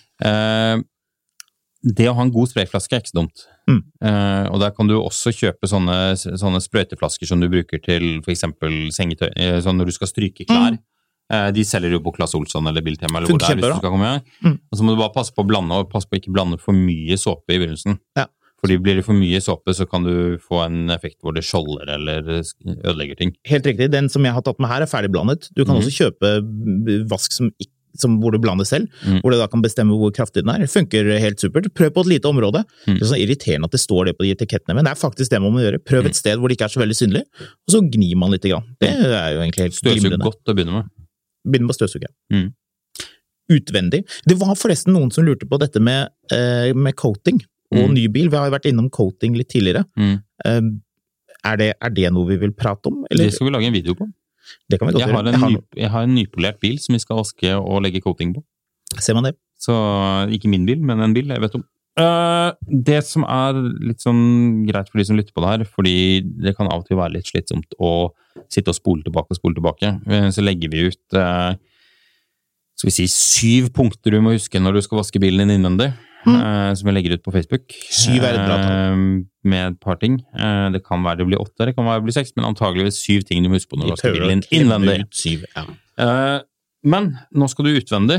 det å ha en god sprayflaske ikke så dumt. Og der kan du også kjøpe sånne sprøyteflasker som du bruker til for eksempel sengetøy, sånn når du skal stryke klær. De selger jo på Claes Olsson eller Biltema eller hvor det hvis du skal komme med. Og så må du bare passe på å blande, og passe på å ikke blande for mye såpe i begynnelsen. Ja. Fordi blir det for mye såpe, så kan du få en effekt hvor det skjolder eller ødelegger ting. Helt riktig. Den som jeg har tatt med her ferdigblandet. Du kan også kjøpe vask hvor du blander selv, hvor du da kan bestemme hvor kraftig den det funker helt supert. Prøv på et lite område. Det sånn irriterende at det står det på de etikettene, men det faktisk det man må gjøre. Prøv et sted hvor det ikke så veldig synlig, og så gnir man litt grann. Det jo egentlig helt glimrende. Støvsug godt å begynne med. Begynne med støvsug, ja. Utvendig. Det var forresten noen som lurte på dette med coating og ny bil. Vi har jo vært innom coating litt tidligere. Det noe vi vil prate om? Eller? Det skal vi lage en video på. Det kan vi godt gjøre. Jeg har en nypolert bil som vi skal vaske og legge coating på. Ser man det? Så ikke min bil, men en bil jeg vet om. Det som litt sånn greit for de som lytter på det her, fordi det kan av og til være litt slitsomt å sitte og spole tilbake, så legger vi ut skal vi si 7 punkter du må huske når du skal vaske bilen din innvendig, som jeg legger ut på Facebook. 7 et bra tall. Med et par ting. Det kan være det blir 8, det kan være det blir 6, men antageligvis 7 ting du må huske på når du vasker bilen din innvendig. 7, ja. Men nå skal du utvendig.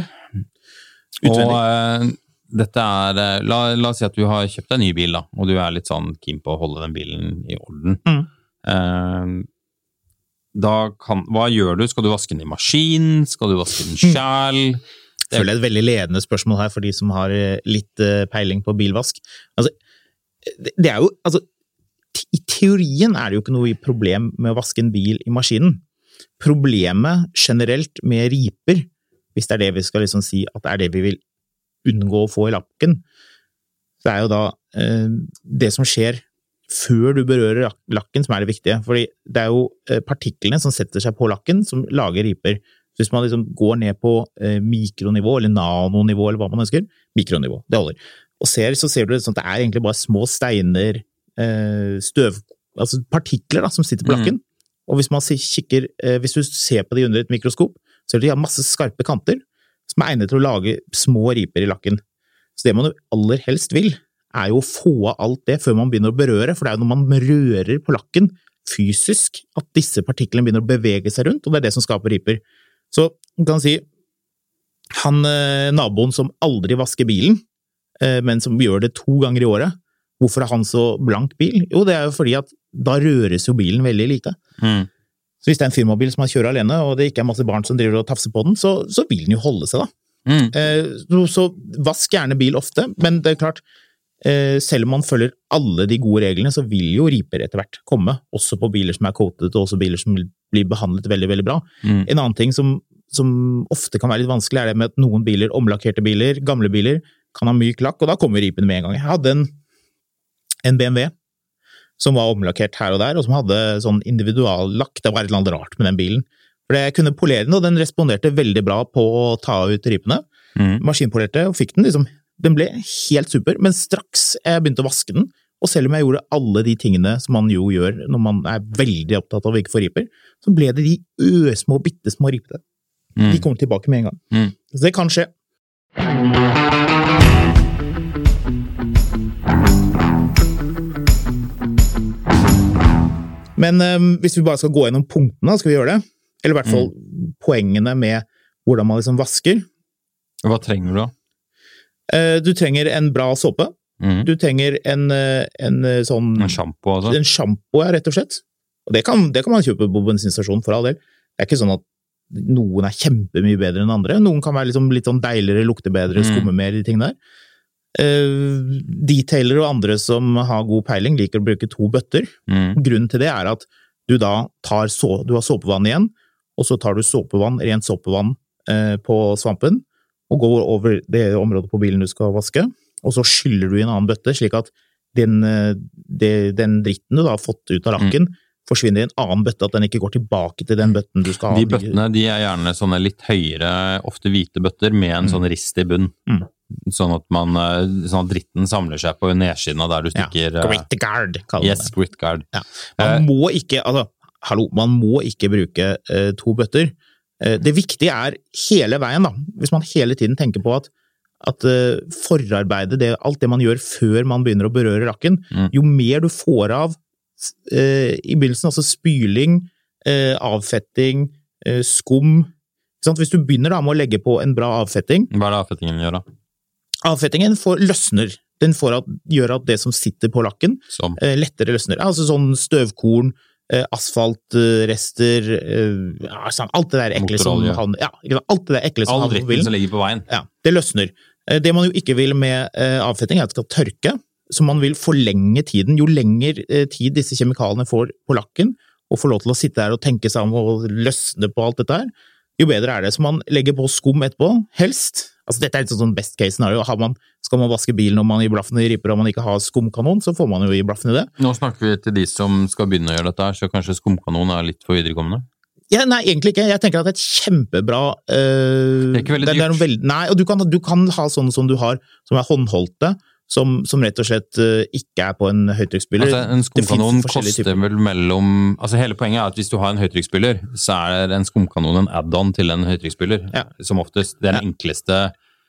Og dette la oss si at du har kjøpt en ny bil da, og du litt sånn keen på å holde den bilen i orden. Hva gjør du? Skal du vaske den i maskin? Skal du vaske den selv? Jeg føler et veldig ledende spørsmål her for de som har litt peiling på bilvask. Altså, det jo, altså, i teorien det jo ikke noe problem med å vaske en bil i maskinen. Problemet generelt med riper, hvis det det vi skal liksom si at det det vi vil unngå å få i lakken, så jo da det som skjer før du berører lakken som det viktige, fordi det jo partiklene som setter seg på lakken som lager riper. Så hvis man liksom går ned på mikronivå, eller nanonivå, eller hva man ønsker, mikronivå, det holder. Og så ser du sånn at det egentlig bare små steiner, støv, altså partikler da, som sitter på lakken. Og hvis man kikker, hvis du ser på de under et mikroskop, så de har masse skarpe kanter, som egnet til å lage små riper i lakken. Så det man jo aller helst vil, jo å få av alt det før man begynner å berøre, for det jo når man rører på lakken fysisk, at disse partiklene begynner å bevege seg rundt, og det det som skaper riper. Så man kan si, naboen som aldri vasker bilen, men som gjør det 2 ganger i året, hvorfor han så blank bil? Jo, det jo fordi at da røres jo bilen veldig lite. Så hvis det en firmabil som man kjører alene, og det ikke masse barn som driver og tafser på den, så vil den jo holde seg da. Så vask gjerne bil ofte, men det klart, selv om man følger alle de gode reglene, så vil jo riper etter hvert komme, også på biler som coated, og også biler som blir behandlet veldig, veldig bra. En annen ting som ofte kan være litt vanskelig, det med at noen biler, omlakkerte biler, gamle biler, kan ha myk lakk, og da kommer ripen med en gang. Jeg hadde en BMW som var omlakkert her og der, og som hadde sånn individuallakk. Det var et eller annet rart med den bilen. For jeg kunne polere den, og den responderte veldig bra på å ta ut ripene. Maskinpolerte, og fikk den liksom. Den ble helt super, men straks jeg begynte å vaske den, og selv om jeg gjorde alle de tingene som man jo gjør når man veldig opptatt av å ikke få riper, så ble det de små, bittesmå ripene. De kommer tilbake med en gang. Så det kan skje. Men hvis vi bare skal gå gjennom punktene, skal vi gjøre det? Eller i hvert fall poengene med hvordan man liksom vasker. Hva trenger du da? Du trenger en bra såpe. Du trenger en sånn... En shampoo altså? En shampoo, ja, rett og slett. Og det kan man kjøpe på bensinstasjonen for all del. Det ikke sånn at noen kjempemye bedre enn andre. Noen kan være liksom litt sånn deiligere, lukte bedre, skumme mer, de tingene der. Detailer og andre som har god peiling liker å bruke 2 bøtter. Grunnen til det at du da du har såpevann igjen, og så tar du rent såpevann på svampen, og går over det området på bilen du skal vaske, og så skyller du i en annen bøtte, slik at den dritten du da har fått ut av lakken, forsvinner i en annen bøtte, at den ikke går tilbake til den bøtten du skal ha. De bøttene, de gjerne sånne litt høyere, ofte hvite bøtter, med en sånn rist i bunn. Sånn at dritten samler seg på nedsiden av der du stikker... Grit guard, kaller det. Yes, grit guard. Ja. Man må ikke bruke 2 bøtter. Det viktige hele veien da, hvis man hele tiden tenker på at forarbeidet, alt det man gjør før man begynner å berøre lakken, jo mer du får av i begynnelsen, altså spyling, avfetting, skum. Hvis du begynner da med å legge på en bra avfetting. Hva det avfettingen gjør da? Avfettingen løsner. Den gjør at det som sitter på lakken lettere løsner. Altså sånn støvkorn, asfaltrester, alt det der ekle som alt det der ekle som all dritten som ligger på veien. Ja, det løsner. Det man jo ikke vil med avfetting at det skal tørke, så man vil forlenge tiden. Jo lenger tid disse kjemikalene får på lakken, og får lov til å sitte der og tenke seg om og løsne på alt dette her, jo bedre det. Så man legger på skum etterpå, helst. Altså dette litt sånn best case scenario. Skal man vaske bilen om man i blaffen i riper og man ikke har skumkanon, så får man jo i blaffen i det. Nå snakker vi til de som skal begynne å gjøre dette her, så kanskje skumkanon litt for viderekommende? Ja, nei, egentlig ikke. Jeg tenker at det et kjempebra... det ikke veldig dyrt? Nei, og du kan ha sånne som du har, som håndholdte, som rett og slett ikke på en høytrykksspyler. Altså, en skumkanon koster vel mellom... Altså, hele poenget at hvis du har en høytrykksspyler, så en skumkanon en add-on til en høytrykksspyler. Ja. Som oftest. Det den enkleste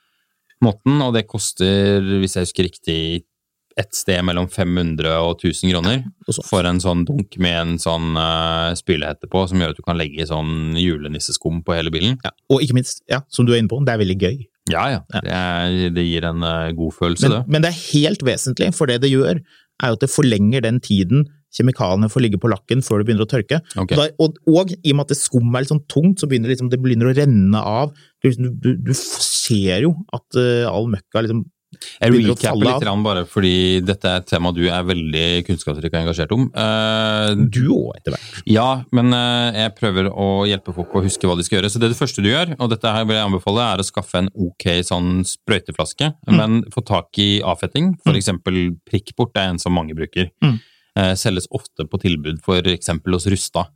måten, og det koster, hvis jeg husker riktig, et sted mellom 500 og 1000 kroner for en sånn dunk med en sånn spylehette på, som gjør at du kan legge sånn julenisseskum på hele bilen. Ja. Og ikke minst, som du inne på, det veldig gøy. Ja. Det gir en god følelse, det. Men det helt vesentlig, for det gjør, jo at det forlenger den tiden kjemikalene får ligge på lakken før det begynner å tørke. Okay. Og i og med at det skum litt sånn tungt, så begynner det begynner å renne av. Du ser jo at all møkka jeg recapper litt bare fordi dette et tema du veldig kunnskapsrik og engasjert om. Du også etter hvert. Ja, men jeg prøver å hjelpe folk å huske hva de skal gjøre. Så det første du gjør, og dette her vil jeg anbefale, å skaffe en ok sånn sprøyteflaske, men få tak i avfetting. For eksempel prikkbort en som mange bruker. Selges ofte på tilbud for eksempel hos Rusta.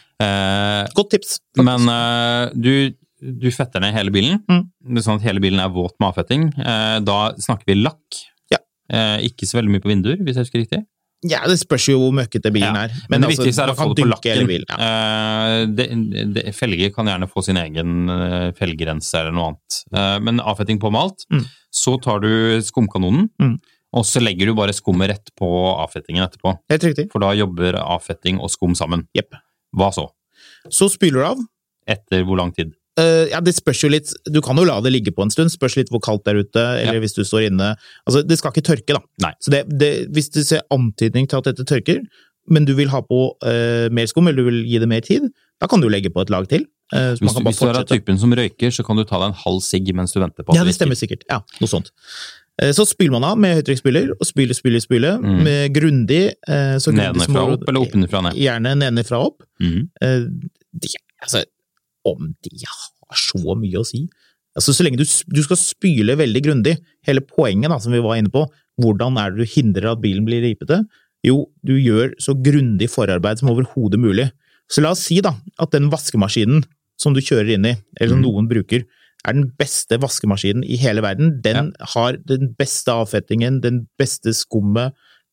Godt tips. Faktisk. Men du fetter ned hele bilen, sånn at hele bilen våt med avfetting. Da snakker vi lakk. Ja. Ikke så veldig mye på vinduer, hvis jeg husker riktig. Ja, det spørs jo hvor møkkete bilen Men det viktigste å få det på lakken. Felger kan gjerne få sin egen felgrense eller noe annet. Men avfetting på malt, så tar du skumkanonen, og så legger du bare skummet rett på avfettingen etterpå. Helt riktig. For da jobber avfetting og skum sammen. Yep. Hva så? Så spyler du av. Etter hvor lang tid? Det spørs jo litt, du kan jo la det ligge på en stund, spørs litt hvor kaldt der ute, eller hvis du står inne, altså det skal ikke tørke da. Nei. Så hvis du ser antydning til at dette tørker, men du vil ha på mer skum, eller du vil gi det mer tid, da kan du legge på et lag til. Hvis du typen som røyker, så kan du ta deg en halv sigg mens du venter på at det stemmer sikkert, noe sånt. Så spyler man av med høytrykksspyler, og spyler, med grundig, så grundig nedenfra opp, eller oppenfra ned? Gjerne nedenfra opp. Om de har så mye å si. Altså, så lenge du skal spyle veldig grundig, hele poenget da, som vi var inne på, hvordan det du hindrer at bilen blir ripete? Jo, du gjør så grundig forarbeid som overhodet mulig. Så la oss si da, at den vaskemaskinen som du kjører inn i, eller som noen bruker, den beste vaskemaskinen i hele verden. Den har den beste avfettingen, den beste skummet,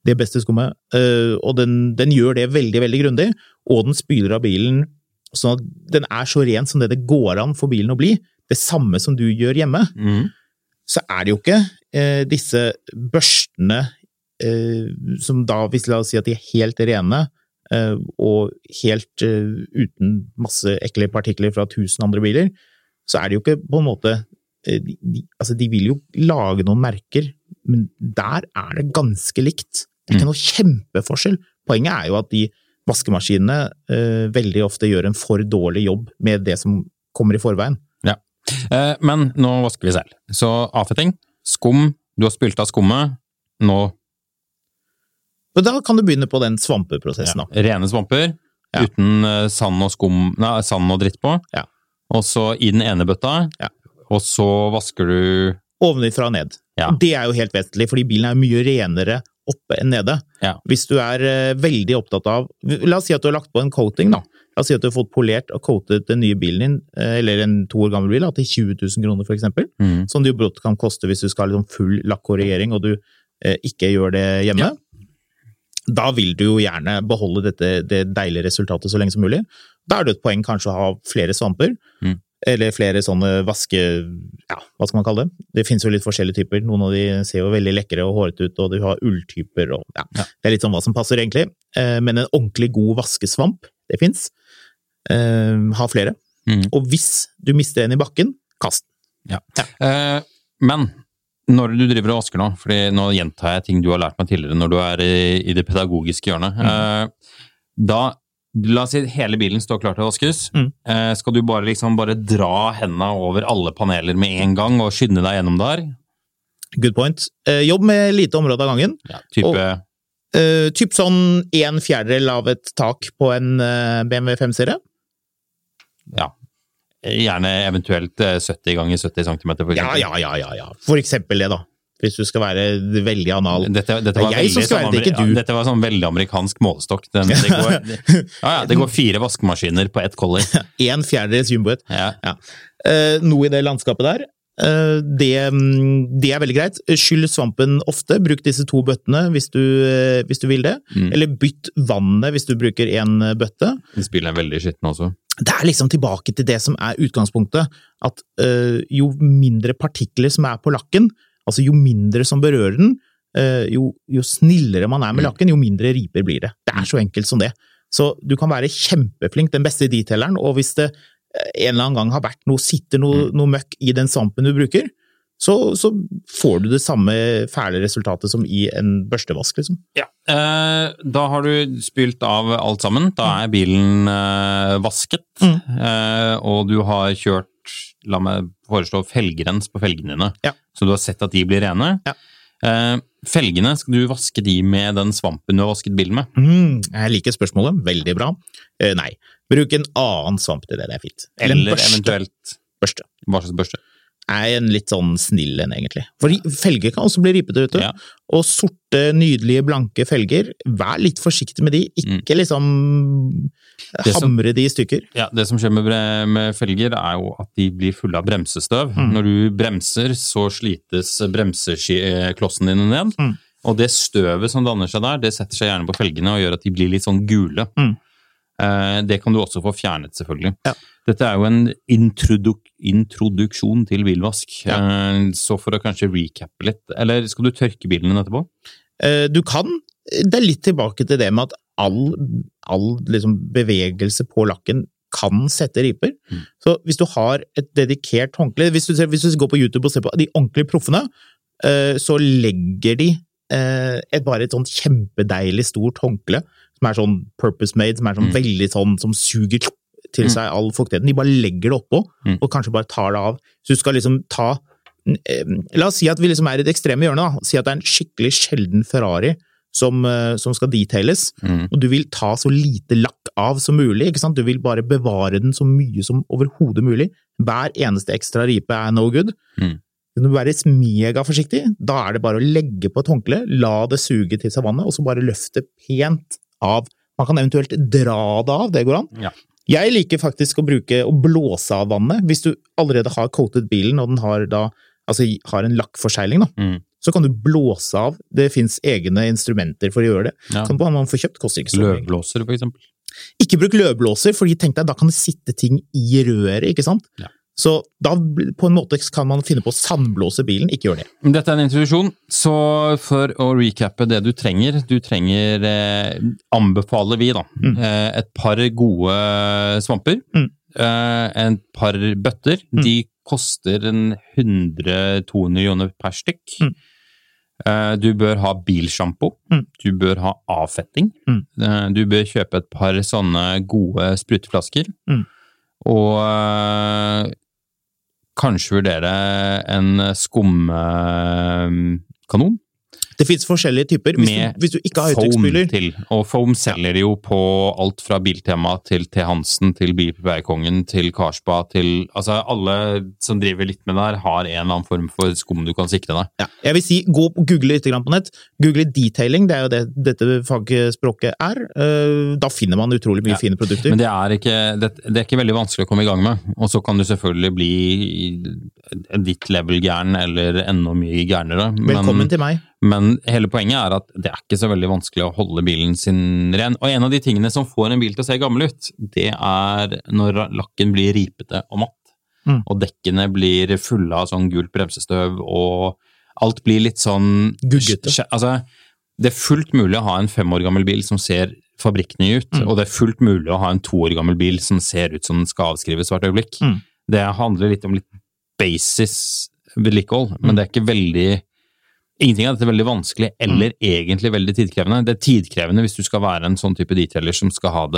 og den gjør det veldig, veldig grundig, og den spyler av bilen sånn at den så ren som det går an for bilen å bli, det samme som du gjør hjemme, så det jo ikke disse børstene som da, hvis la oss si at de helt rene, og helt uten masse ekle partikler fra 1000 andre biler, så det jo ikke på en måte, altså de vil jo lage noen merker, men der det ganske likt. Det ikke noe kjempeforskjell. Poenget jo at de vaskemaskinene veldig ofte gjør en for dårlig jobb med det som kommer i forveien. Ja, men nå vasker vi selv. Så avfetting, skum, du har spylt av skummet, nå... Og da kan du begynne på den svampeprosessen da. Rene svamper, uten sand og dritt på, og så i den ene bøtta, og så vasker du... Ovenifra og ned. Ja. Det jo helt vesentlig, fordi bilen mye renere oppe enn nede. Ja. Hvis du veldig opptatt av, la oss si at du har lagt på en coating da, la oss si at du har fått polert og coatet den nye bilen din, eller en 2 år gammel bil, til 20 000 kroner for eksempel, som det jo brått kan koste hvis du skal ha full lakkkorrigering, og du ikke gjør det hjemme. Da vil du jo gjerne beholde det deilige resultatet så lenge som mulig. Da det et poeng kanskje å ha flere svamper, eller flere sånne vaske, hva skal man kalle det? Det finnes jo litt forskjellige typer, noen av de ser jo veldig lekre og håret ut, og du har ulltyper, og det litt sånn hva som passer egentlig. Men en ordentlig god vaskesvamp, det finnes. Ha flere. Og hvis du mister en i bakken, kast den. Men når du driver og vasker nå, fordi nå gjentar jeg ting du har lært meg tidligere når du i det pedagogiske hjørnet, da La oss si hele bilen står klar til å vaskes. Skal du bare dra hendene over alle paneler med en gang og skynde deg gjennom der? Good point. Jobb med lite område av gangen. Ja, typ sånn 1/4 av et tak på en BMW 5-serie. Ja. Gjerne eventuelt 70 ganger 70 cm for eksempel. Ja. For eksempel det da. Hvis du skal være veldig anal. Dette var jeg som skal være det, ikke du. Dette var sånn veldig amerikansk målestokk. Det går 4 vaskemaskiner på ett collie. 1/4 jumboet. Ja. Noe i det landskapet der. Det veldig greit. Skyll svampen ofte. Bruk disse 2 bøttene hvis du vil det. Eller bytt vannet hvis du bruker en bøtte. Spillet veldig skitten også. Det liksom tilbake til det som utgangspunktet, at jo mindre partikler som på lakken, altså jo mindre som berører den, jo snillere man med lakken, jo mindre riper blir det. Det så enkelt som det. Så du kan være kjempeflink, den beste detaileren, og hvis det en eller annen gang har vært sitter noe møkk i den svampen du bruker, så får du det samme fæle resultatet som i en børstevask, liksom. Ja. Da har du spylt av alt sammen. Da bilen vasket, og du har kjørt, la meg foreslå, felgrens på felgene dine. Ja. Så du har sett at de blir rene. Ja. Felgene, skal du vaske de med den svampen du har vasket bilen med? Jeg liker spørsmålet, veldig bra. Nei, bruk en annen svamp til det, fint. Eller eventuelt børste. Hva slags børste? En litt sånn snill en, egentlig. For felger kan også bli ripete, vet du. Ja. Og sorte, nydelige, blanke felger, vær litt forsiktig med de. Ikke liksom hamre de i stykker. Ja, det som skjer med felger jo at de blir fulle av bremsestøv. Når du bremser, så slites bremseklossen dine ned. Og det støvet som danner seg der, det setter seg gjerne på felgene og gjør at de blir litt sånn gule. Det kan du også få fjernet, selvfølgelig. Ja. Dette jo en introduksjon til bilvask, så for å kanskje recappe litt, eller skal du tørke bilen din etterpå? Du kan, det litt tilbake til det med at all liksom bevegelse på lakken kan sette riper. Så hvis du har et dedikert håndkle, hvis du går på YouTube og ser på de ordentlige proffene, så legger de bare et sånt kjempedeilig stort håndkle, som sånn purpose made, som sånn veldig sånn, som suger til seg all fuktigheten. De bare legger det oppå, og kanskje bare tar det av. Så du skal liksom ta, la oss si at vi liksom i det ekstreme hjørnet da, si at det en skikkelig sjelden Ferrari som skal detailes, og du vil ta så lite lakk av som mulig, ikke sant? Du vil bare bevare den så mye som overhodet mulig. Hver eneste ekstra ripe no good. Du må være mega forsiktig, da det bare å legge på et håndkle, la det suge til seg vannet, og så bare løfte pent av. Man kan eventuelt dra det av, det går an. Ja. Jeg liker faktisk å blåse av vannet, hvis du allerede har coatet bilen, og den har en lakkforsegling, så kan du blåse av. Det finnes egne instrumenter for å gjøre det. Ja. Kan man få kjøpt, koster ikke så mye. Løvblåser, for eksempel? Ikke bruk løvblåser, fordi tenk deg, da kan det sitte ting i røret, ikke sant? Ja. Så da på en måte kan man finne på å sandblåse bilen, ikke gjør det. Dette en introduksjon, så for å recappe det du trenger anbefaler vi da, et par gode svamper, et par bøtter, de koster 100-200 kroner per stykk. Du bør ha bilshampoo, du bør ha avfetting, du bør kjøpe et par sånne gode spruteflasker, og kanskje vurdere en skumkanon. Det finnes forskjellige typer, hvis du ikke har høytrykksspyler. Til, og foam selger de jo på alt fra Biltema til T. Hansen, til Bilveiekongen, til Karspa, til, altså alle som driver litt med det her, har en eller annen form for skum du kan sikre deg. Ja, jeg vil si, gå og google litt på nett. Google detailing, det jo det dette fagspråket da finner man utrolig mye fine produkter. Men det ikke veldig vanskelig å komme i gang med, og så kan du selvfølgelig bli ditt level gæren, eller enda mye gærnere. Velkommen til meg. Men hele poenget at det ikke så veldig vanskelig å holde bilen sin ren. Og en av de tingene som får en bil til å se gammel ut, det når lakken blir ripete og matt. Og dekkene blir fulle av sånn gult bremsestøv, og alt blir litt sånn guggete. Altså, det fullt mulig å ha en 5 år gammel bil som ser fabrikkny ut, og det fullt mulig å ha en 2 år gammel bil som ser ut som den skal avskrives hvert øyeblikk. Det handler litt om litt basis vedlikehold, men det ikke veldig. Ingenting av dette veldig vanskelig, eller egentlig veldig tidkrevende. Det tidkrevende hvis du skal være en sånn type detailer som skal ha det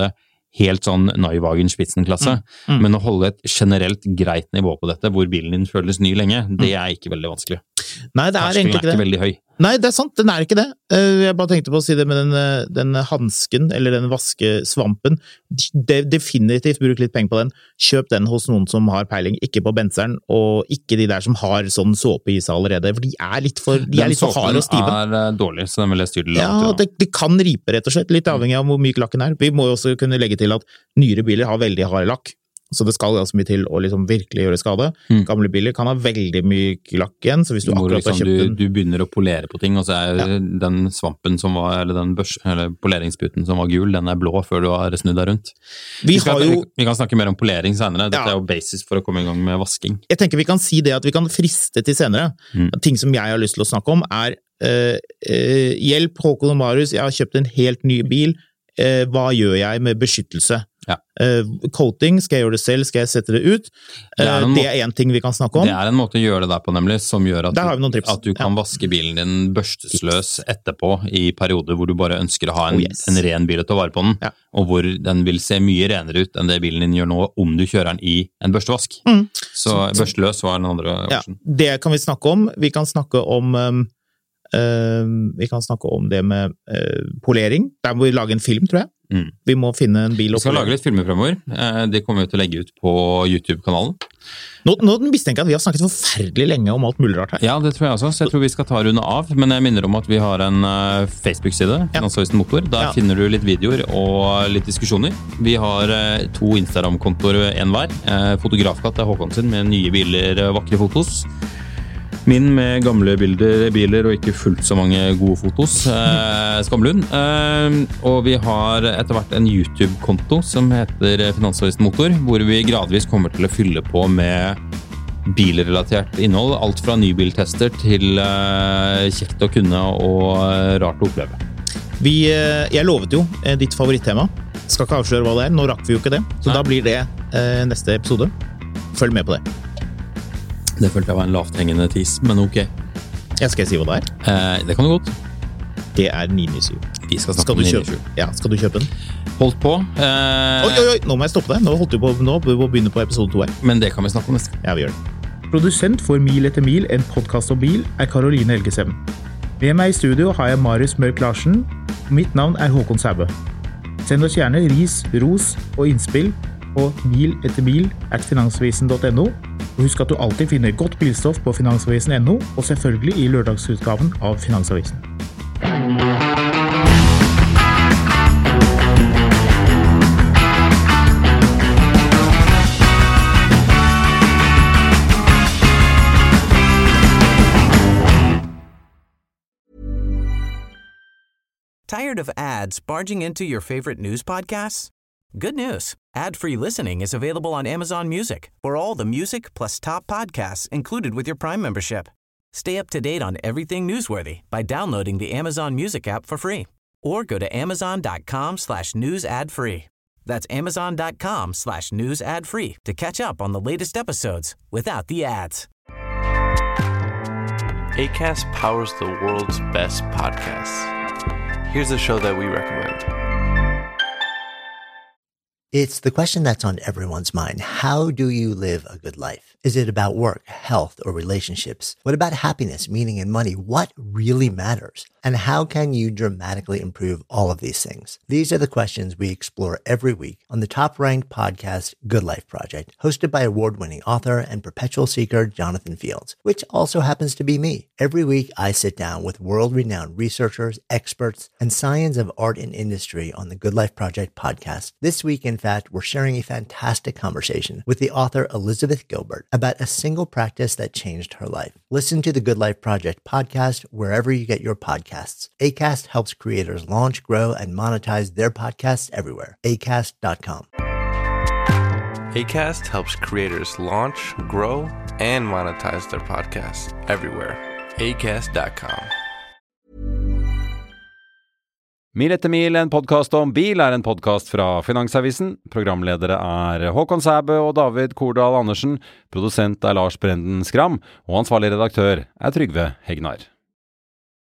helt sånn Neuwagen-Spitzenklasse, men å holde et generelt greit nivå på dette, hvor bilen din føles ny lenge, det er ikke veldig vanskelig. Nei, det er egentlig ikke det. Veldig høy. Nei, det er sant, den er ikke det. Jeg bare tenkte på å si det med den hansken, eller den vaskesvampen. Definitivt bruk litt penger på den. Kjøp den hos noen som har peiling, ikke på benseren, og ikke de der som har sånn såpe i seg allerede, for de er litt for harde og stive. Den såpen er dårlig, så den vil jeg styre litt. Ja, det kan ripe rett og slett, litt avhengig av hvor myk lakken er. Vi må jo også kunne legge til at nyere biler har veldig hard lakk. Så det skal ganske mye til å liksom virkelig gjøre skade. Gamle biler kan ha veldig myk lakk igjen, så hvis du akkurat har kjøpt den... Du begynner å polere på ting, og så er den svampen som var, eller poleringsputen som var gul, den er blå før du har snudd deg rundt. Vi kan snakke mer om polering senere, dette er jo basis for å komme i gang med vasking. Jeg tenker vi kan si det at vi kan friste til senere. Ting som jeg har lyst til å snakke om er hjelp Håkon og Marius, jeg har kjøpt en helt ny bil, hva gjør jeg med beskyttelse? Coating, skal jeg gjøre det selv, skal jeg sette det ut? Det er en ting vi kan snakke om. Det er en måte å gjøre det der på, nemlig, som gjør at du kan vaske bilen din børstesløs etterpå i perioder hvor du bare ønsker å ha en ren bil og ta vare på den, og hvor den vil se mye renere ut enn det bilen din gjør nå om du kjører den i en børstevask. Så børsteløs var den andre option. Det kan vi snakke om. Vi kan snakke om det med polering. Der må vi lage en film, tror jeg. Vi må finne en bil og polere. Vi skal lage litt filmer fremover. Det kommer vi til å legge ut på YouTube-kanalen. Nå mistenker jeg at vi har snakket forferdelig lenge om alt mulig rart her. Ja, det tror jeg også, så jeg tror vi skal ta runde av. Men jeg minner om at vi har en Facebook-side, Finansavisen Motor. Der finner du litt videoer og litt diskusjoner. Vi har 2 Instagram-kontoer en hver. Fotografkatt er Håkon sin med nye biler, vakre fotos. Min med gamle biler og ikke fullt så mange gode fotos, Skamlund. Og vi har etter hvert en YouTube-konto som heter Finansavisen Motor, hvor vi gradvis kommer til å fylle på med bilrelatert innhold. Alt fra nybiltester til kjekt å kunne og rart å oppleve. Jeg lovet jo ditt favorittema. Skal ikke avsløre hva det er, nå rakk vi jo ikke det. Så da blir det neste episode. Følg med på det. Det følte jeg var en lavthengende tis, men ok. Skal jeg si hva det er? Det kan du godt. Det er 997. Vi skal snakke om 997. Ja, skal du kjøpe den? Holdt på. Oi, nå må jeg stoppe deg. Nå holdt du på å begynne på episode 2 her. Men det kan vi snakke om neste. Ja, vi gjør det. Produsent for Mil etter mil, en podcast om bil, er Karoline Helgesem. Med meg i studio har jeg Marius Mørk Larsen, og mitt navn er Håkon Sæbø. Send oss gjerne ris, ros og innspill på miletermil@finansavisen.no, og husk at du alltid finner godt bilstoff på finansavisen.no, og selvfølgelig i lørdagsutgaven av Finansavisen. Tired of ads barging into your favorite news podcasts? Good news. Ad-free listening is available on Amazon Music for all the music plus top podcasts included with your Prime membership. Stay up to date on everything newsworthy by downloading the Amazon Music app for free or go to amazon.com/news ad free. That's amazon.com/news ad free to catch up on the latest episodes without the ads. Acast powers the world's best podcasts. Here's a show that we recommend. It's the question that's on everyone's mind. How do you live a good life? Is it about work, health, or relationships? What about happiness, meaning, and money? What really matters? And how can you dramatically improve all of these things? These are the questions we explore every week on the top-ranked podcast, Good Life Project, hosted by award-winning author and perpetual seeker Jonathan Fields, which also happens to be me. Every week, I sit down with world-renowned researchers, experts, and science of art and industry on the Good Life Project podcast. This week, in fact, we're sharing a fantastic conversation with the author Elizabeth Gilbert about a single practice that changed her life. Listen to the Good Life Project podcast wherever you get your podcasts. Acast helps creators launch, grow, and monetize their podcasts everywhere. Acast.com. Acast helps creators launch, grow, and monetize their podcasts everywhere. Acast.com. Mil etter mil, en podcast om bil, er en podcast fra Finansavisen. Programledere er Håkon Sæbø og David Kordal Andersen. Produsent er Lars Brenden Skram, og ansvarlig redaktør er Trygve Hegnar.